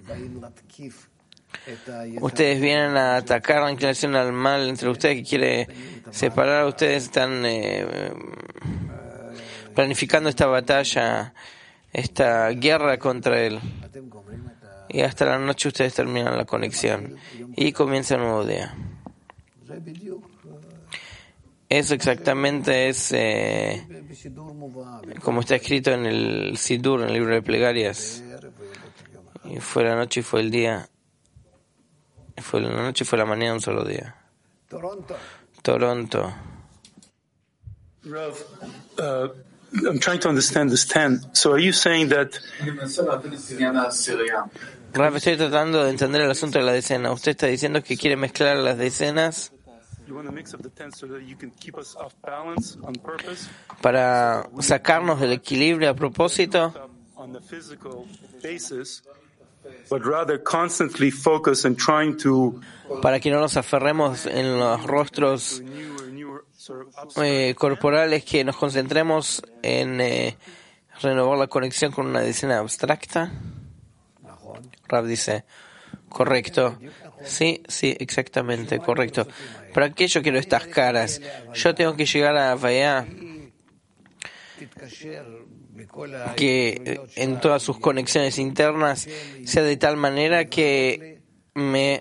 ustedes vienen a atacar la inclinación al mal entre ustedes, que quiere separar. Ustedes están eh, planificando esta batalla, esta guerra contra él. y hasta la noche ustedes terminan la conexión y comienza un nuevo día. Eso exactamente es eh, como está escrito en el Sidur, en el libro de plegarias. Y fue la noche y fue el día. Fue la noche y fue la mañana, un solo día. Toronto. Toronto. Rav, uh, I'm trying to understand this ten. So are you saying that Rav, estoy tratando de entender el asunto de la decena. Usted está diciendo que quiere mezclar las decenas you want to mix up the ten so that you can keep us off balance on purpose? para sacarnos del equilibrio a propósito, On the physical basis, but rather constantly focus and trying to para que no nos aferremos en los rostros newer, newer sort of ups- eh, corporales, que nos concentremos en eh, renovar la conexión con una decena abstracta. Rav dice, correcto. Sí, sí, exactamente, correcto. ¿Para qué yo quiero estas caras? Yo tengo que llegar a Havaya, que en todas sus conexiones internas sea de tal manera que me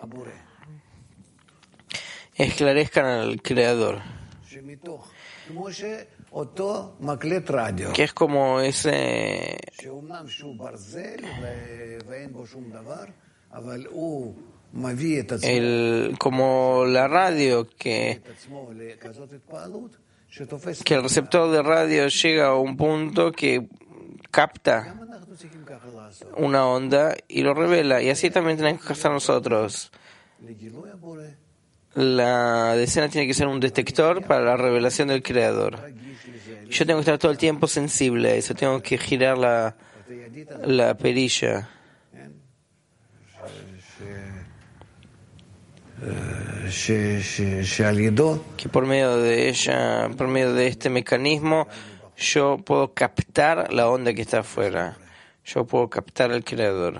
esclarezcan al Creador, que es como ese el como la radio, que que el receptor de radio llega a un punto que capta una onda y lo revela, y así también tenemos que hacer nosotros. La decena tiene que ser un detector para la revelación del Creador. Yo tengo que estar todo el tiempo sensible a eso, tengo que girar la, la perilla. Que por medio de ella, por medio de este mecanismo, yo puedo captar la onda que está afuera. Yo puedo captar al Creador.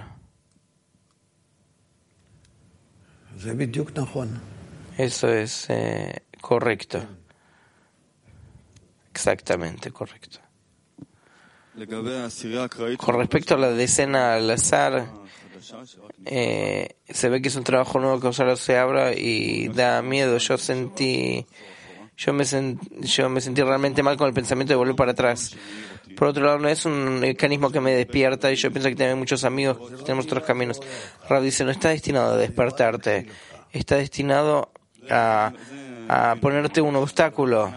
Eso es eh, correcto. Exactamente correcto. Con respecto a la decena al azar, eh, se ve que es un trabajo nuevo que ahora se abra y da miedo. Yo sentí, yo me, sent, yo me sentí realmente mal con el pensamiento de volver para atrás. Por otro lado, no es un mecanismo que me despierta y yo pienso que tengo muchos amigos, tenemos otros caminos. Rav dice, no está destinado a despertarte, está destinado a, a ponerte un obstáculo.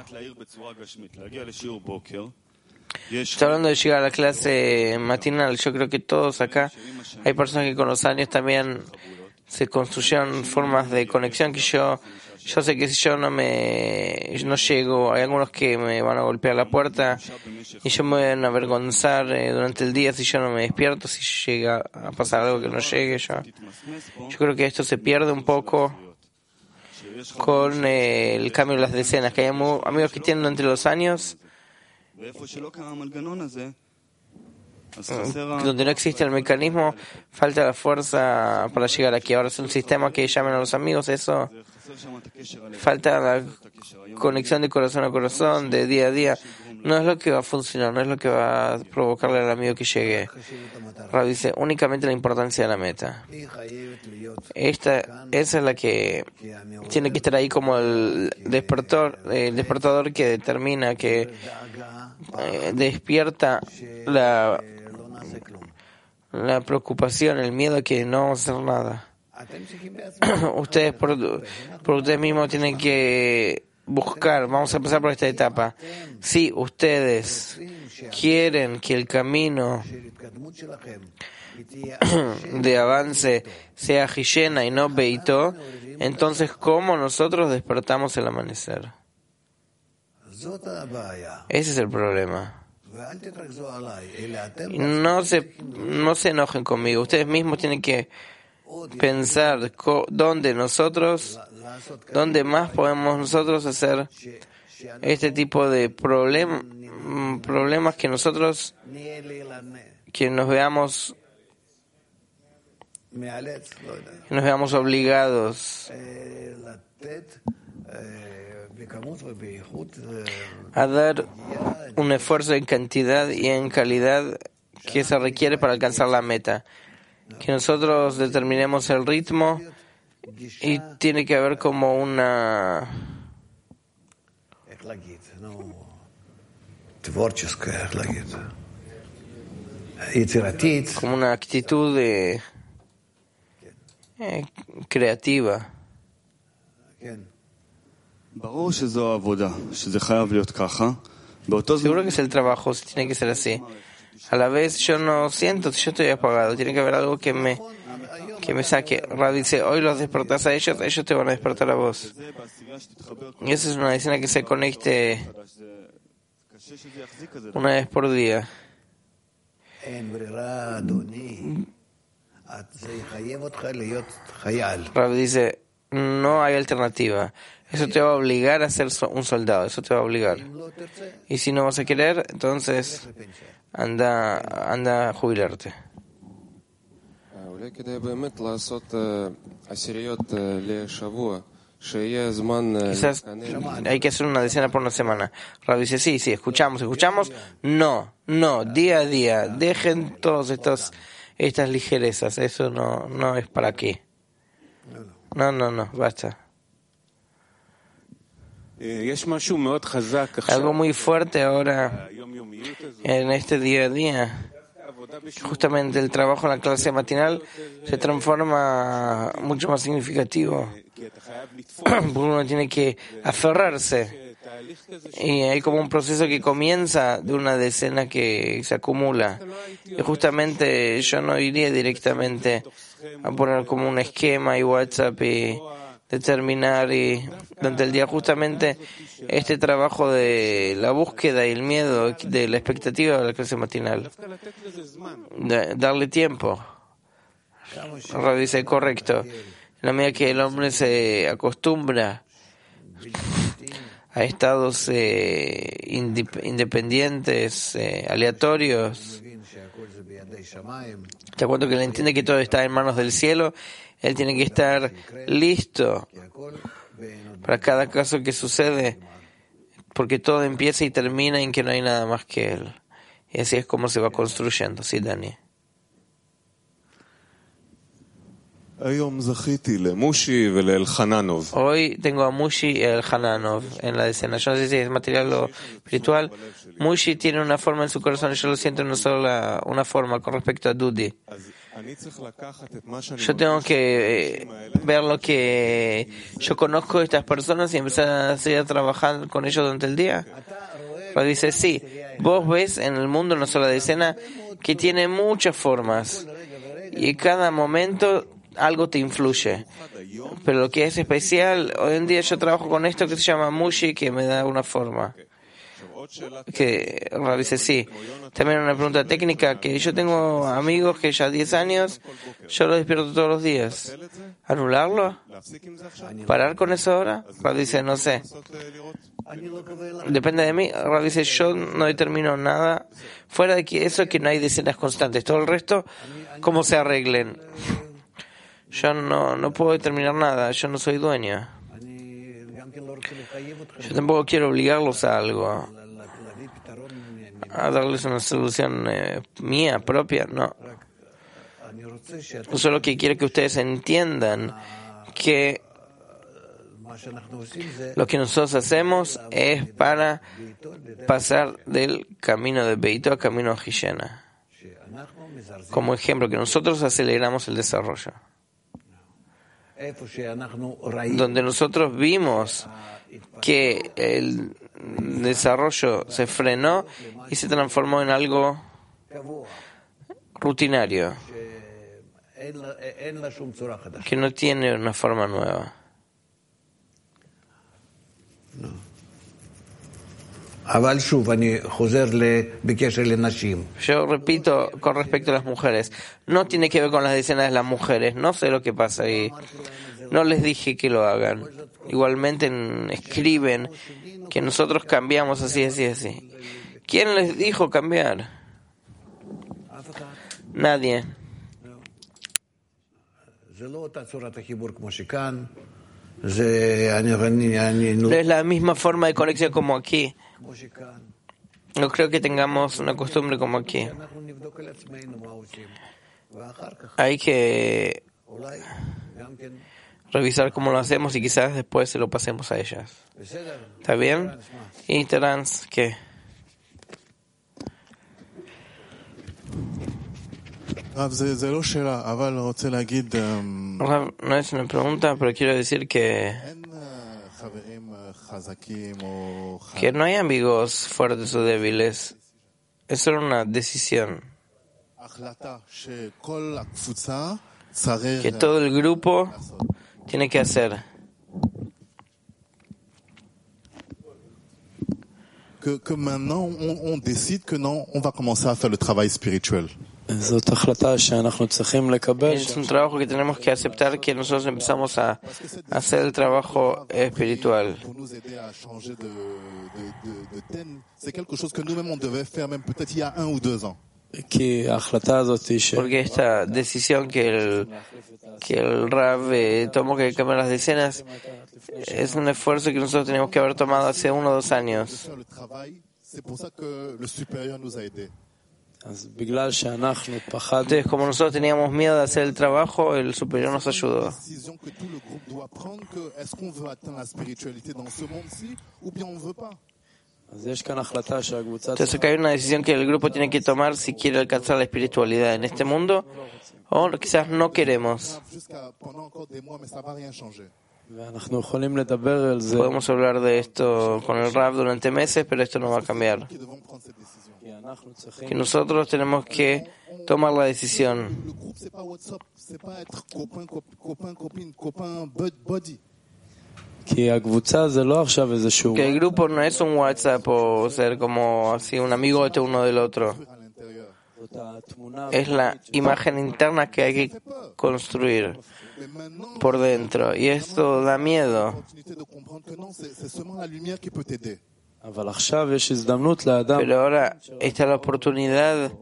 Está hablando de llegar a la clase matinal. Yo creo que todos acá, hay personas que con los años también se construyeron formas de conexión que yo yo sé que si yo no me no llego, hay algunos que me van a golpear la puerta y yo me voy a avergonzar eh, durante el día si yo no me despierto, si llega a pasar algo que no llegue yo. Yo creo que esto se pierde un poco con eh, el cambio de las decenas, que hay amigos que tienen entre los años donde no existe el mecanismo, falta la fuerza para llegar aquí. Ahora es un sistema que llaman a los amigos, eso falta la conexión de corazón a corazón, de día a día. No es lo que va a funcionar, no es lo que va a provocarle al amigo que llegue. Rav dice, únicamente la importancia de la meta. Esta, esa es la que tiene que estar ahí como el despertador, el despertador que determina, que eh, despierta la, la preocupación, el miedo a que no vamos a hacer nada. Ustedes por, por ustedes mismos tienen que buscar, vamos a empezar por esta etapa. Si ustedes quieren que el camino de avance sea Hishena y no Beito, entonces ¿cómo nosotros despertamos el amanecer? Ese es el problema. No se, no se enojen conmigo. Ustedes mismos tienen que pensar co- dónde nosotros, dónde más podemos nosotros hacer este tipo de problem, problemas que nosotros, que nos veamos, que nos veamos obligados a dar un esfuerzo en cantidad y en calidad que se requiere para alcanzar la meta. que nosotros determinemos el ritmo y tiene que haber como una como una actitud de, eh, creativa. Seguro que es el trabajo, tiene que ser así. A la vez yo no siento, yo estoy apagado, tiene que haber algo que me que me saque. Rab dice, hoy los despertás a ellos, ellos te van a despertar a vos. Y eso es una escena que se conecte una vez por día. Rab dice, no hay alternativa. Eso te va a obligar a ser un soldado, eso te va a obligar. Y si no vas a querer, entonces anda, anda a jubilarte. Quizás hay que hacer una decena por una semana. Rab dice, sí, sí, escuchamos, escuchamos. No, no, día a día. Dejen todas estas, estas ligerezas. Eso no, no es para qué. No, no, no, basta. Algo muy fuerte ahora en este día a día. Justamente el trabajo en la clase matinal se transforma mucho más significativo. Uno tiene que aferrarse. Y hay como un proceso que comienza de una decena que se acumula. Y justamente yo no iría directamente a poner como un esquema y WhatsApp y determinar y durante el día justamente este trabajo de la búsqueda y el miedo de la expectativa de la clase matinal. De darle tiempo. Rab dice, correcto. En la medida que el hombre se acostumbra a estados eh, independientes, eh, aleatorios, te acuerdo que él entiende que todo está en manos del cielo, él tiene que estar listo para cada caso que sucede, porque todo empieza y termina en que no hay nada más que él. Y así es como se va construyendo. Sí, Dani. Hoy tengo a Mushi y el Hananov en la decena. Yo no sé si es material o espiritual. Mushi tiene una forma en su corazón y yo lo siento en una sola una forma con respecto a Dudi. Yo tengo que ver lo que yo conozco de estas personas y empezar a seguir trabajando con ellos durante el día. Pero dice, sí, vos ves en el mundo una sola decena que tiene muchas formas y cada momento algo te influye. Pero lo que es especial, hoy en día yo trabajo con esto que se llama Mushi, que me da una forma. Que Rab dice, sí. También una pregunta técnica, que yo tengo amigos que ya diez años, yo los despierto todos los días. ¿Anularlo? ¿Parar con eso ahora? Rab dice, no sé. Depende de mí. Rab dice, yo no determino nada. Fuera de que eso, que no hay decenas constantes. Todo el resto, cómo se arreglen. Yo no, no puedo determinar nada. Yo no soy dueño. Yo tampoco quiero obligarlos a algo, a darles una solución eh, mía, propia, no. Solo que quiero que ustedes entiendan que lo que nosotros hacemos es para pasar del camino de Beito al camino de Hishena. Como ejemplo, que nosotros aceleramos el desarrollo. Donde nosotros vimos que el desarrollo se frenó y se transformó en algo rutinario, que no tiene una forma nueva. Yo repito con respecto a las mujeres, no tiene que ver con las decenas de las mujeres, no sé lo que pasa ahí, no les dije que lo hagan. Igualmente escriben que nosotros cambiamos así, así, así. ¿Quién les dijo cambiar? Nadie. No es la misma forma de conexión como aquí. No creo que tengamos una costumbre como aquí. hay que revisar cómo lo hacemos y quizás después se lo pasemos a ellas. ¿Está bien? ¿Y Terans qué? Rav, no es una pregunta, pero quiero decir que que no hay amigos fuertes o débiles. Es solo una decisión que todo el grupo tiene que hacer. Que, que maintenant on, on décide que non, on va commencer à faire le travail spirituel. Es un trabajo que tenemos que aceptar, que nosotros empezamos a hacer el trabajo espiritual. C'est quelque chose que nous-mêmes on devait faire même peut-être il y a un ou deux ans. Porque esta decisión que el que el Rav eh, tomó, que cambiar las decenas, es un esfuerzo que nosotros tenemos que haber tomado hace uno o dos años. Entonces, como nosotros teníamos miedo de hacer el trabajo, el superior nos ayudó. Entonces acá hay una decisión que el grupo tiene que tomar si quiere alcanzar la espiritualidad en este mundo o quizás no queremos. Podemos hablar de esto con el Rav durante meses, pero esto no va a cambiar. Que nosotros tenemos que tomar la decisión. Que el grupo no es un WhatsApp o ser como así un amigo este uno del otro. Es la imagen interna que hay que construir por dentro. Y esto da miedo. Pero ahora está la oportunidad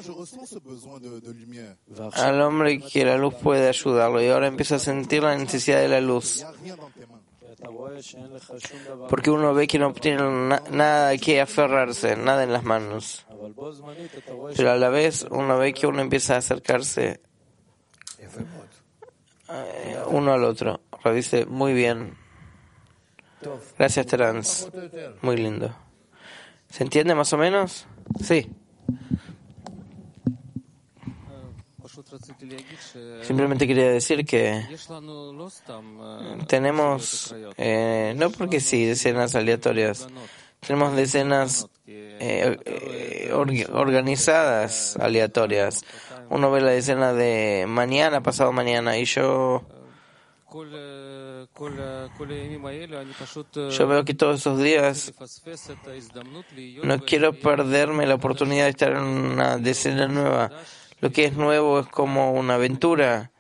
al hombre que la luz puede ayudarlo. Y ahora empieza a sentir la necesidad de la luz. Porque uno ve que no tiene na- nada que aferrarse, nada en las manos. Pero a la vez uno ve que uno empieza a acercarse eh, uno al otro. Lo dice muy bien. Gracias, Terans. Muy lindo. ¿Se entiende más o menos? Sí. Simplemente quería decir que tenemos, eh, no porque sí, decenas aleatorias, tenemos decenas eh, eh, or- organizadas aleatorias. Uno ve la decena de mañana, pasado mañana, y yo yo veo que todos esos días no quiero perderme la oportunidad de estar en una decena nueva. Lo que es nuevo es como una aventura.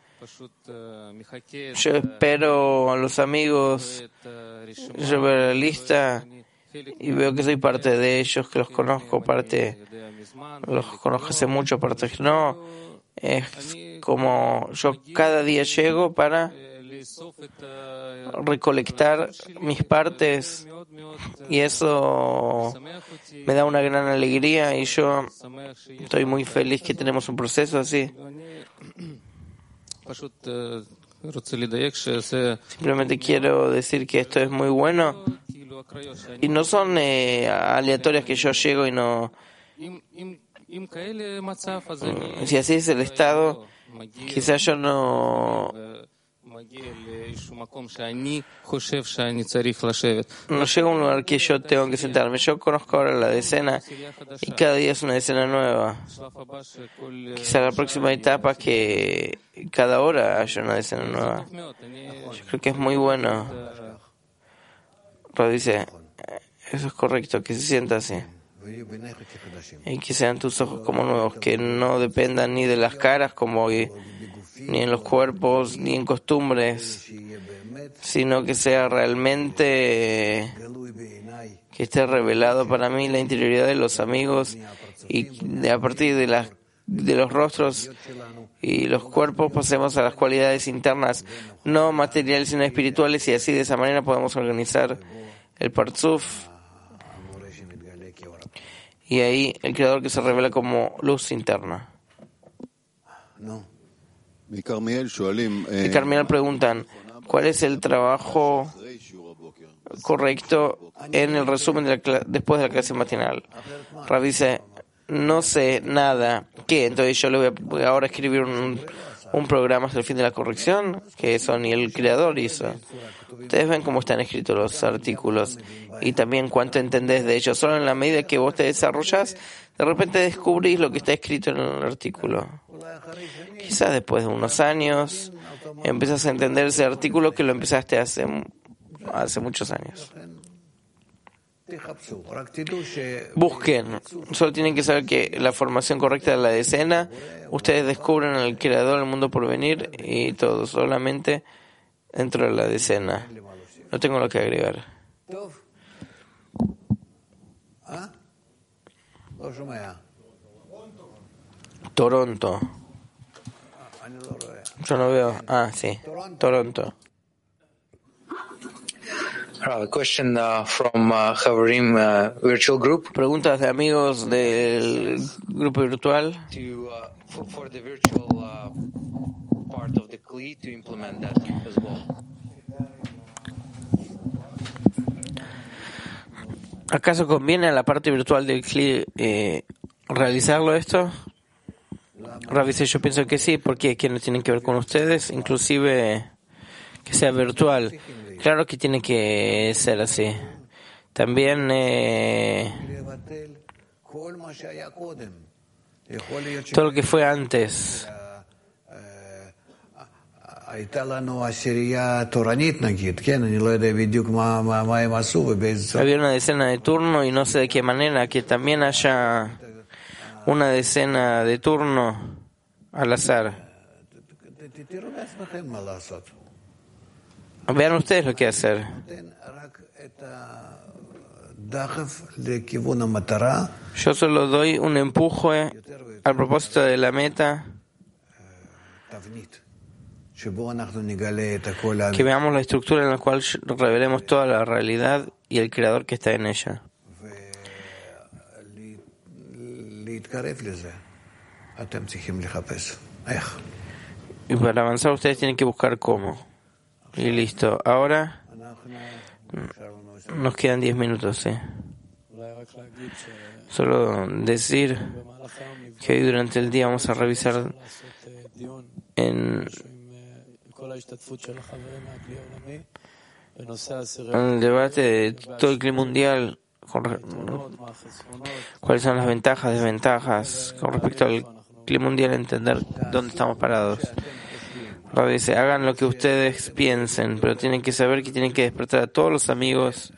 Yo espero a los amigos, yo veo la lista y veo que soy parte de ellos, que los conozco, parte, los conozco hace mucho, parte que no. Es como yo cada día llego para recolectar mis partes y eso me da una gran alegría y yo estoy muy feliz que tenemos un proceso así. Simplemente quiero decir que esto es muy bueno y no son eh, aleatorias que yo llego y no. Si así es el estado, quizás yo no no llego a un lugar que yo tengo que sentarme. Yo conozco ahora la decena y cada día es una decena nueva. Quizá la próxima etapa que cada hora haya una decena nueva. Yo creo que es muy bueno. Pero dice, eso es correcto, que se sienta así. Y que sean tus ojos como nuevos, que no dependan ni de las caras como ni en los cuerpos, ni en costumbres, sino que sea realmente que esté revelado para mí la interioridad de los amigos y de, a partir de las de los rostros y los cuerpos pasemos a las cualidades internas, no materiales sino espirituales, y así de esa manera podemos organizar el Partzuf. Y ahí el Creador que se revela como luz interna. De Carmiel preguntan, ¿cuál es el trabajo correcto en el resumen de la cla- después de la clase matinal? Rav dice, no sé nada. ¿Qué? Entonces yo le voy a, voy ahora a escribir un, un programa hasta el fin de la corrección, que eso ni el creador hizo. Ustedes ven cómo están escritos los artículos y también cuánto entendés de ellos. Solo en la medida que vos te desarrollás, de repente descubrís lo que está escrito en el artículo. Quizás después de unos años empiezas a entender ese artículo que lo empezaste hace, hace muchos años. Busquen, solo tienen que saber que la formación correcta de la decena, ustedes descubren al creador del mundo por venir y todo, solamente dentro de la decena. No tengo lo que agregar. Toronto. Yo no veo. Ah, sí. Toronto. A question uh, from uh, Havarim uh, virtual group. Preguntas de amigos del grupo virtual. To, uh, for, for the virtual uh, part of the C L I to implement that as well. ¿Acaso conviene a la parte virtual del C L I eh, realizarlo esto? Rav dice, yo pienso que sí, porque que no tienen que ver con ustedes, inclusive que sea virtual. Claro que tiene que ser así. También eh, todo lo que fue antes. Había una decena de turno y no sé de qué manera, que también haya una decena de turno al azar. Vean ustedes lo que hacer. Yo solo doy un empuje al propósito de la meta, que veamos la estructura en la cual revelemos toda la realidad y el creador que está en ella. Y para avanzar ustedes tienen que buscar cómo. Y listo. Ahora nos quedan diez minutos, ¿sí? Solo decir que hoy durante el día vamos a revisar en, en el debate de todo el clima mundial con, cuáles son las ventajas, desventajas con respecto al clima mundial, entender dónde estamos parados. Rav dice, hagan lo que ustedes piensen, pero tienen que saber que tienen que despertar a todos los amigos,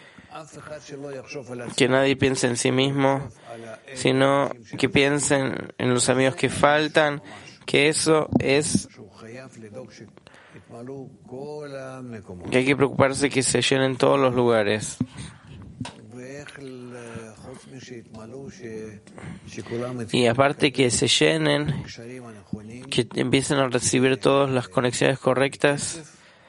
que nadie piense en sí mismo, sino que piensen en los amigos que faltan, que eso es, que hay que preocuparse que se llenen todos los lugares. Y aparte que se llenen, que empiecen a recibir todas las conexiones correctas,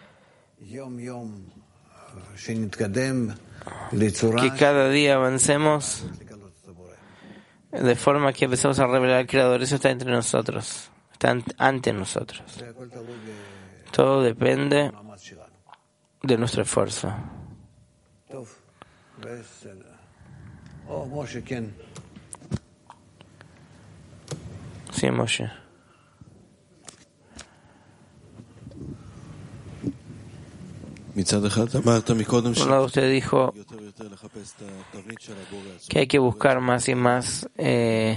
que cada día avancemos de forma que empecemos a revelar al Creador. Eso está entre nosotros, está ante nosotros. Todo depende de nuestro esfuerzo. Sí, Moshe. Por un lado, usted dijo que hay que buscar más y más eh,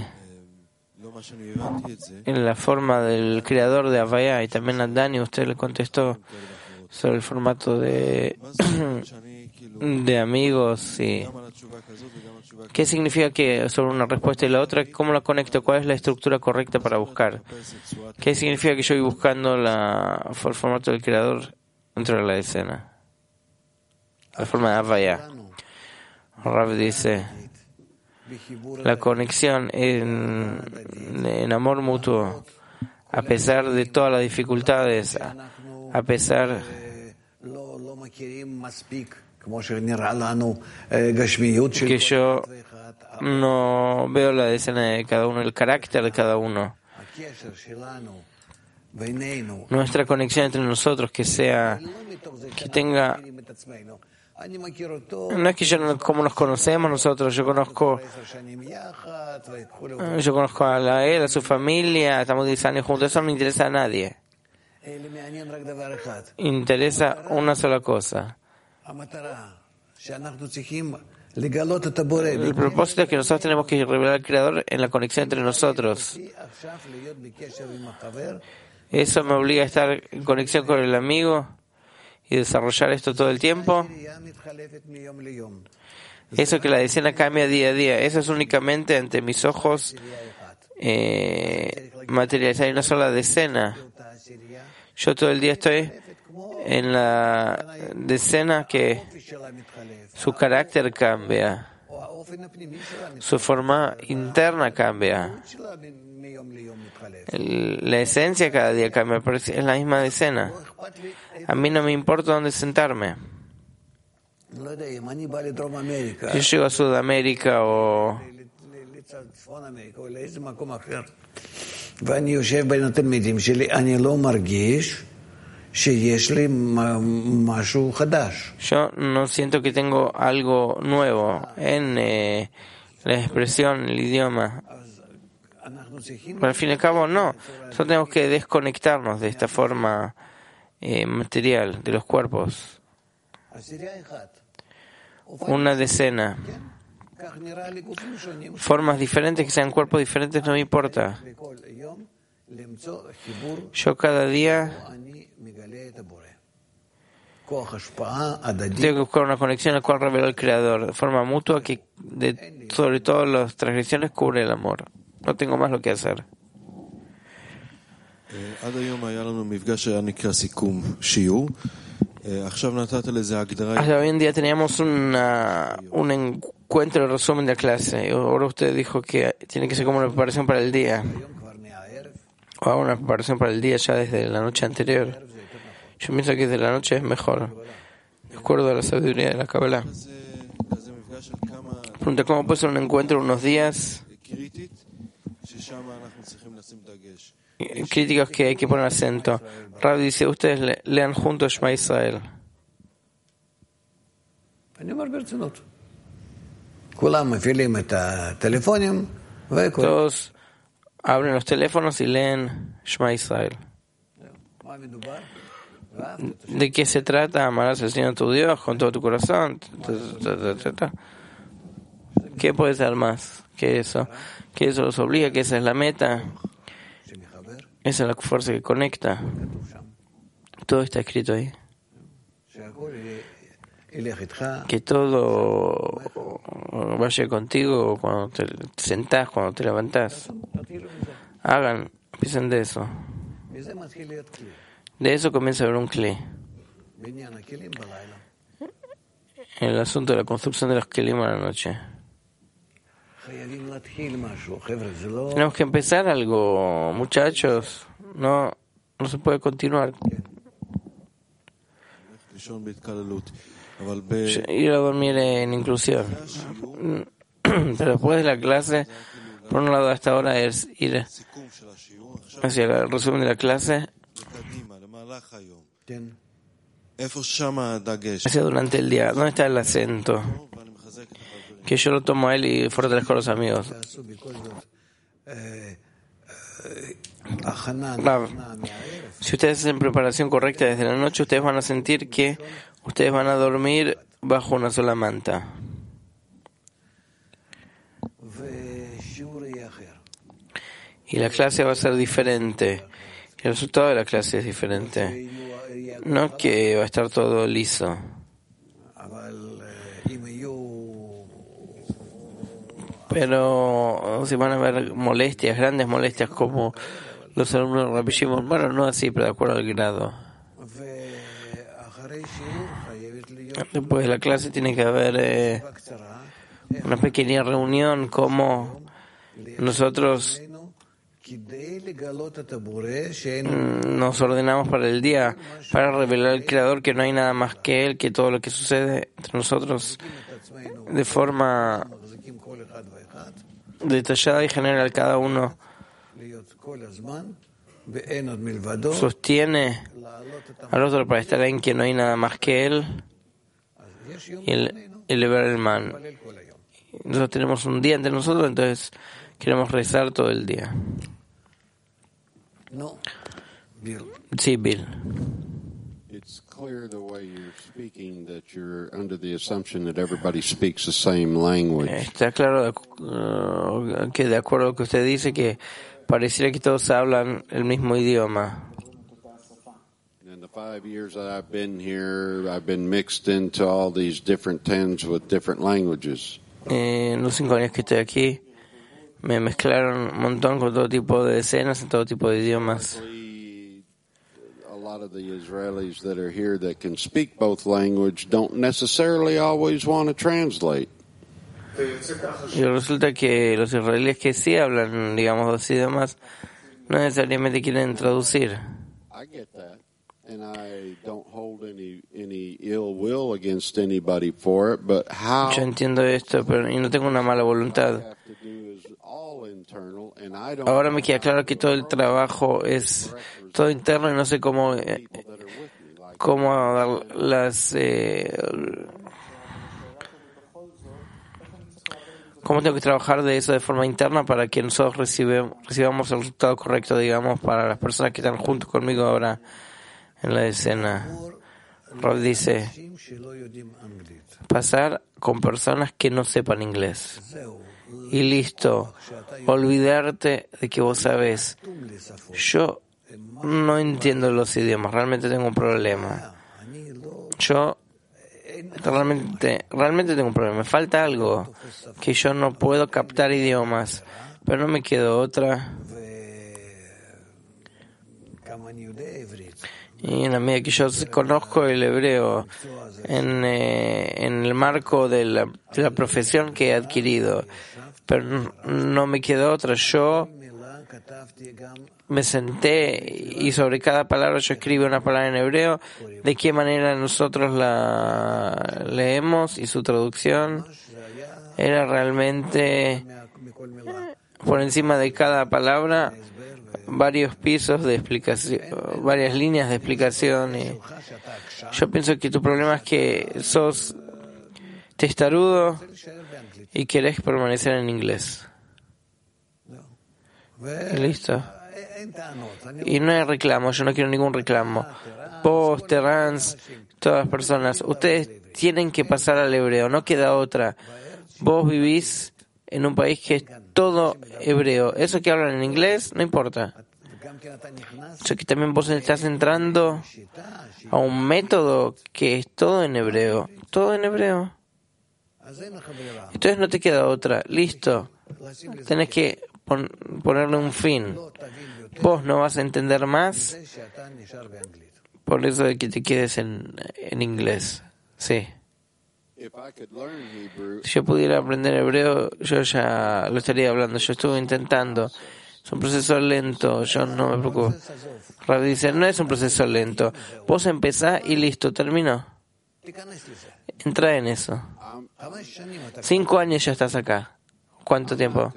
en la forma del creador de Havaya, y también a Dani usted le contestó sobre el formato de de amigos. Y ¿qué significa que sobre una respuesta y la otra? ¿Cómo la conecto? ¿Cuál es la estructura correcta para buscar? ¿Qué significa que yo voy buscando la, el formato del creador dentro de la escena? La forma de Havaya. Rav dice, la conexión en, en amor mutuo, a pesar de todas las dificultades, a, a pesar que yo no veo la escena de cada uno, el carácter de cada uno, nuestra conexión entre nosotros, que sea, que tenga, no es que yo no, como nos conocemos nosotros, yo conozco, yo conozco a la, él, a su familia, estamos diez años juntos, eso no interesa a nadie. Interesa una sola cosa. El propósito es que nosotros tenemos que revelar al Creador en la conexión entre nosotros. Eso me obliga a estar en conexión con el amigo y desarrollar esto todo el tiempo. Eso que la decena cambia día a día, eso es únicamente ante mis ojos eh, materiales. Hay una sola decena. Yo todo el día estoy en la decena que su carácter cambia, su forma interna cambia, el, la esencia cada día cambia, pero es la misma decena. A mí no me importa dónde sentarme. Yo llego a Sudamérica o yo no siento que tengo algo nuevo en eh, la expresión, el idioma. Pero al fin y al cabo, no. Nosotros tenemos que desconectarnos de esta forma eh, material, de los cuerpos. Una decena. Formas diferentes, que sean cuerpos diferentes, no me importa. Yo cada día tengo que buscar una conexión a la cual revela el Creador, de forma mutua que de, sobre todo las transgresiones cubre el amor. No tengo más lo que hacer. Hasta hoy en día teníamos una, un encuentro de resumen de la clase. Ahora usted dijo que tiene que ser como una preparación para el día. O hago una preparación para el día ya desde la noche anterior. Yo pienso que desde la noche es mejor, de acuerdo a la sabiduría de la Kabbalah. Pregunta, ¿cómo puede ser un encuentro unos días críticos que hay que poner acento? Rav dice, ustedes le, lean juntos Shema Israel. Todos abren los teléfonos y leen Shema Israel. ¿De qué se trata? Amarás al Señor tu Dios con todo tu corazón. ¿Qué puede ser más que eso? Que eso los obliga, que esa es la meta. Esa es la fuerza que conecta. Todo está escrito ahí. Que todo vaya contigo cuando te sentás, cuando te levantás. Hagan, empiecen de eso. De eso comienza a haber un kli. El asunto de la construcción de los kelim a la noche. Tenemos que empezar algo, muchachos. No, no se puede continuar. Ir a dormir en inclusión. Pero después de la clase, por un lado hasta ahora es ir hacia el resumen de la clase, hacia durante el día. ¿Dónde está el acento? Que yo lo tomo a él y fortalezco a los amigos. Rav, si ustedes hacen preparación correcta desde la noche, ustedes van a sentir que ustedes van a dormir bajo una sola manta. Y la clase va a ser diferente. El resultado de la clase es diferente. No que va a estar todo liso. Pero si van a haber molestias, grandes molestias como los alumnos de Rabbi Shimon, bueno, no así, pero de acuerdo al grado. Después de la clase tiene que haber eh, una pequeña reunión como nosotros nos ordenamos para el día, para revelar al Creador que no hay nada más que Él, que todo lo que sucede entre nosotros de forma detallada y general, cada uno sostiene al otro para estar en que no hay nada más que él y el, elevar el man. Nosotros tenemos un día entre nosotros, entonces queremos rezar todo el día. Sí, Bill. It's clear the way you're speaking that you're under the assumption that everybody speaks the same language. Está claro uh, que de acuerdo a lo que usted dice que pareciera que todos hablan el mismo idioma. In the five years that I've been here, I've been mixed into all these different tens with different languages. Eh, en los cinco años que estoy aquí me mezclaron un montón con todo tipo de escenas en todo tipo de idiomas. A lot of the Israelis that are here that can speak both language don't necessarily always want to translate. Y resulta que los israelíes que sí hablan, digamos, dos idiomas, no necesariamente quieren traducir. I get that, and I don't hold any any ill will against anybody for it, but how Yo entiendo esto, pero y no tengo una mala voluntad. Ahora me queda claro que todo el trabajo es todo interno y no sé cómo eh, cómo dar las eh, cómo tengo que trabajar de eso de forma interna para que nosotros recibe, recibamos el resultado correcto, digamos, para las personas que están junto conmigo ahora en la escena. Rob dice pasar con personas que no sepan inglés. Y listo, olvidarte de que vos sabés. Yo no entiendo los idiomas, realmente tengo un problema. Yo realmente, realmente tengo un problema. Me falta algo, que yo no puedo captar idiomas, pero no me quedó otra. Y en la medida que yo conozco el hebreo en, eh, en el marco de la, de la profesión que he adquirido, pero no, no me quedó otra. Yo me senté y sobre cada palabra yo escribo una palabra en hebreo, de qué manera nosotros la leemos y su traducción era realmente por encima de cada palabra varios pisos de explicación, varias líneas de explicación. Y yo pienso que tu problema es que sos testarudo y querés permanecer en inglés. Y listo. Y no hay reclamo, yo no quiero ningún reclamo. Vos, Terrance, todas las personas, ustedes tienen que pasar al hebreo, no queda otra. Vos vivís en un país que es todo hebreo. Eso que hablan en inglés, no importa. Eso que también vos estás entrando a un método que es todo en hebreo. Todo en hebreo. Entonces no te queda otra. Listo. Tenés que pon- ponerle un fin. Vos no vas a entender más por eso de que te quedes en, en inglés. Sí. Si yo pudiera aprender hebreo, yo ya lo estaría hablando. Yo estuve intentando. Es un proceso lento. Yo no me preocupo. Rav dice, no es un proceso lento. Vos empezás y listo, terminó. Entra en eso. Cinco años ya estás acá. ¿Cuánto tiempo?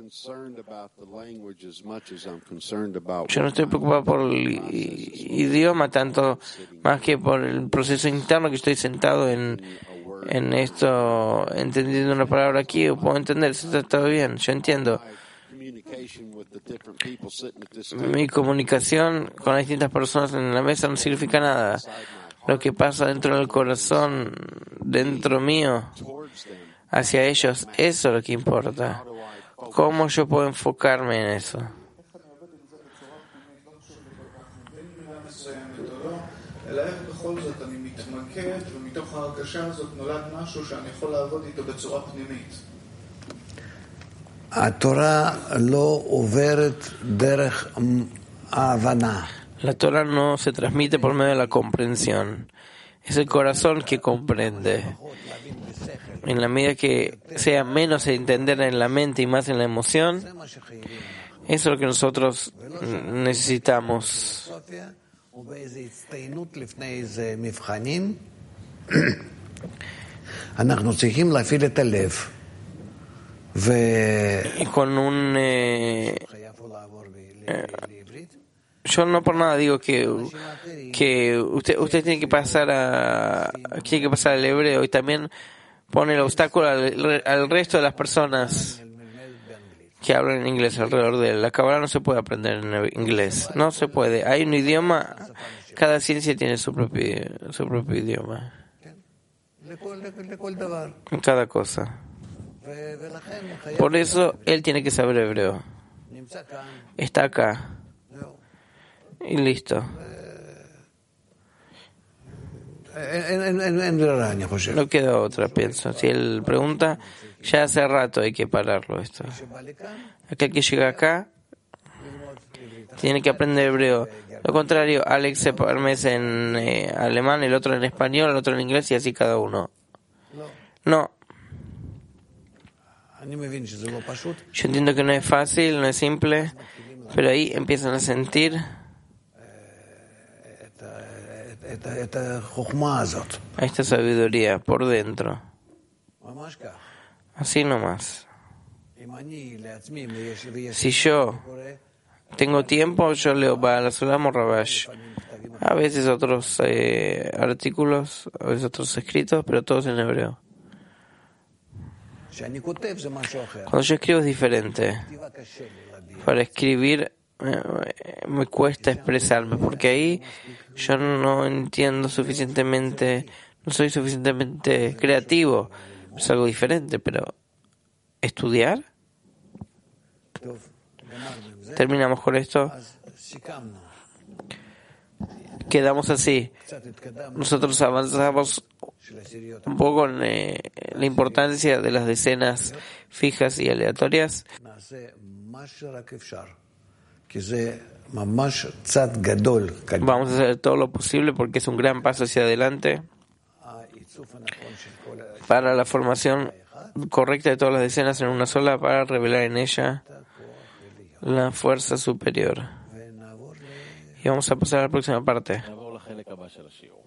Yo no estoy preocupado por el idioma tanto más que por el proceso interno que estoy sentado en en esto, entendiendo una palabra aquí, o puedo entender, está todo bien, yo entiendo. Mi comunicación con las distintas personas en la mesa no significa nada. Lo que pasa dentro del corazón, dentro mío, hacia ellos, eso es lo que importa. ¿Cómo yo puedo enfocarme en eso? אלא איך בכל זאת אני מתמקד, ומתוך ההרגשה הזאת נולד משהו שאני יכול לעבוד איתו בצורה פנימית. התורה לא עוברת דרך ההבנה. La Torah no se transmite por medio de la comprensión. Es el corazón que comprende. En la medida que sea menos entender en la mente y más en la emoción, eso es lo que nosotros necesitamos. ובאיזו הצטיינות לפני איזה מבחנים, אנחנו צריכים להפעיל את הלב. ו... Y con un, eh, Eh, yo no por nada digo que que usted usted tiene que pasar a tiene que pasar al hebreo y también pone el obstáculo al, al resto de las personas que hablan en inglés alrededor de él. La Kabbalah no se puede aprender en inglés, no se puede. Hay un idioma, cada ciencia tiene su propio su propio idioma. En cada cosa. Por eso él tiene que saber hebreo. Está acá. Y listo. No queda otra, pienso. Si él pregunta, ya hace rato hay que pararlo esto. Aquel que llega acá tiene que aprender hebreo. Lo contrario, Alex se permite en eh, alemán, el otro en español, el otro en inglés y así cada uno. No. Yo entiendo que no es fácil, no es simple, pero ahí empiezan a sentir a esta sabiduría por dentro. Así nomás. Si yo tengo tiempo, yo leo Baal HaSulam o Rabash. A veces otros eh, artículos, a veces otros escritos, pero todos en hebreo. Cuando yo escribo es diferente. Para escribir eh, me cuesta expresarme, porque ahí yo no entiendo suficientemente, no soy suficientemente creativo. Es algo diferente, pero ¿estudiar? Terminamos con esto. Quedamos así. Nosotros avanzamos un poco en eh, la importancia de las decenas fijas y aleatorias. Vamos a hacer todo lo posible porque es un gran paso hacia adelante para la formación correcta de todas las decenas en una sola, para revelar en ella la fuerza superior. Y vamos a pasar a la próxima parte.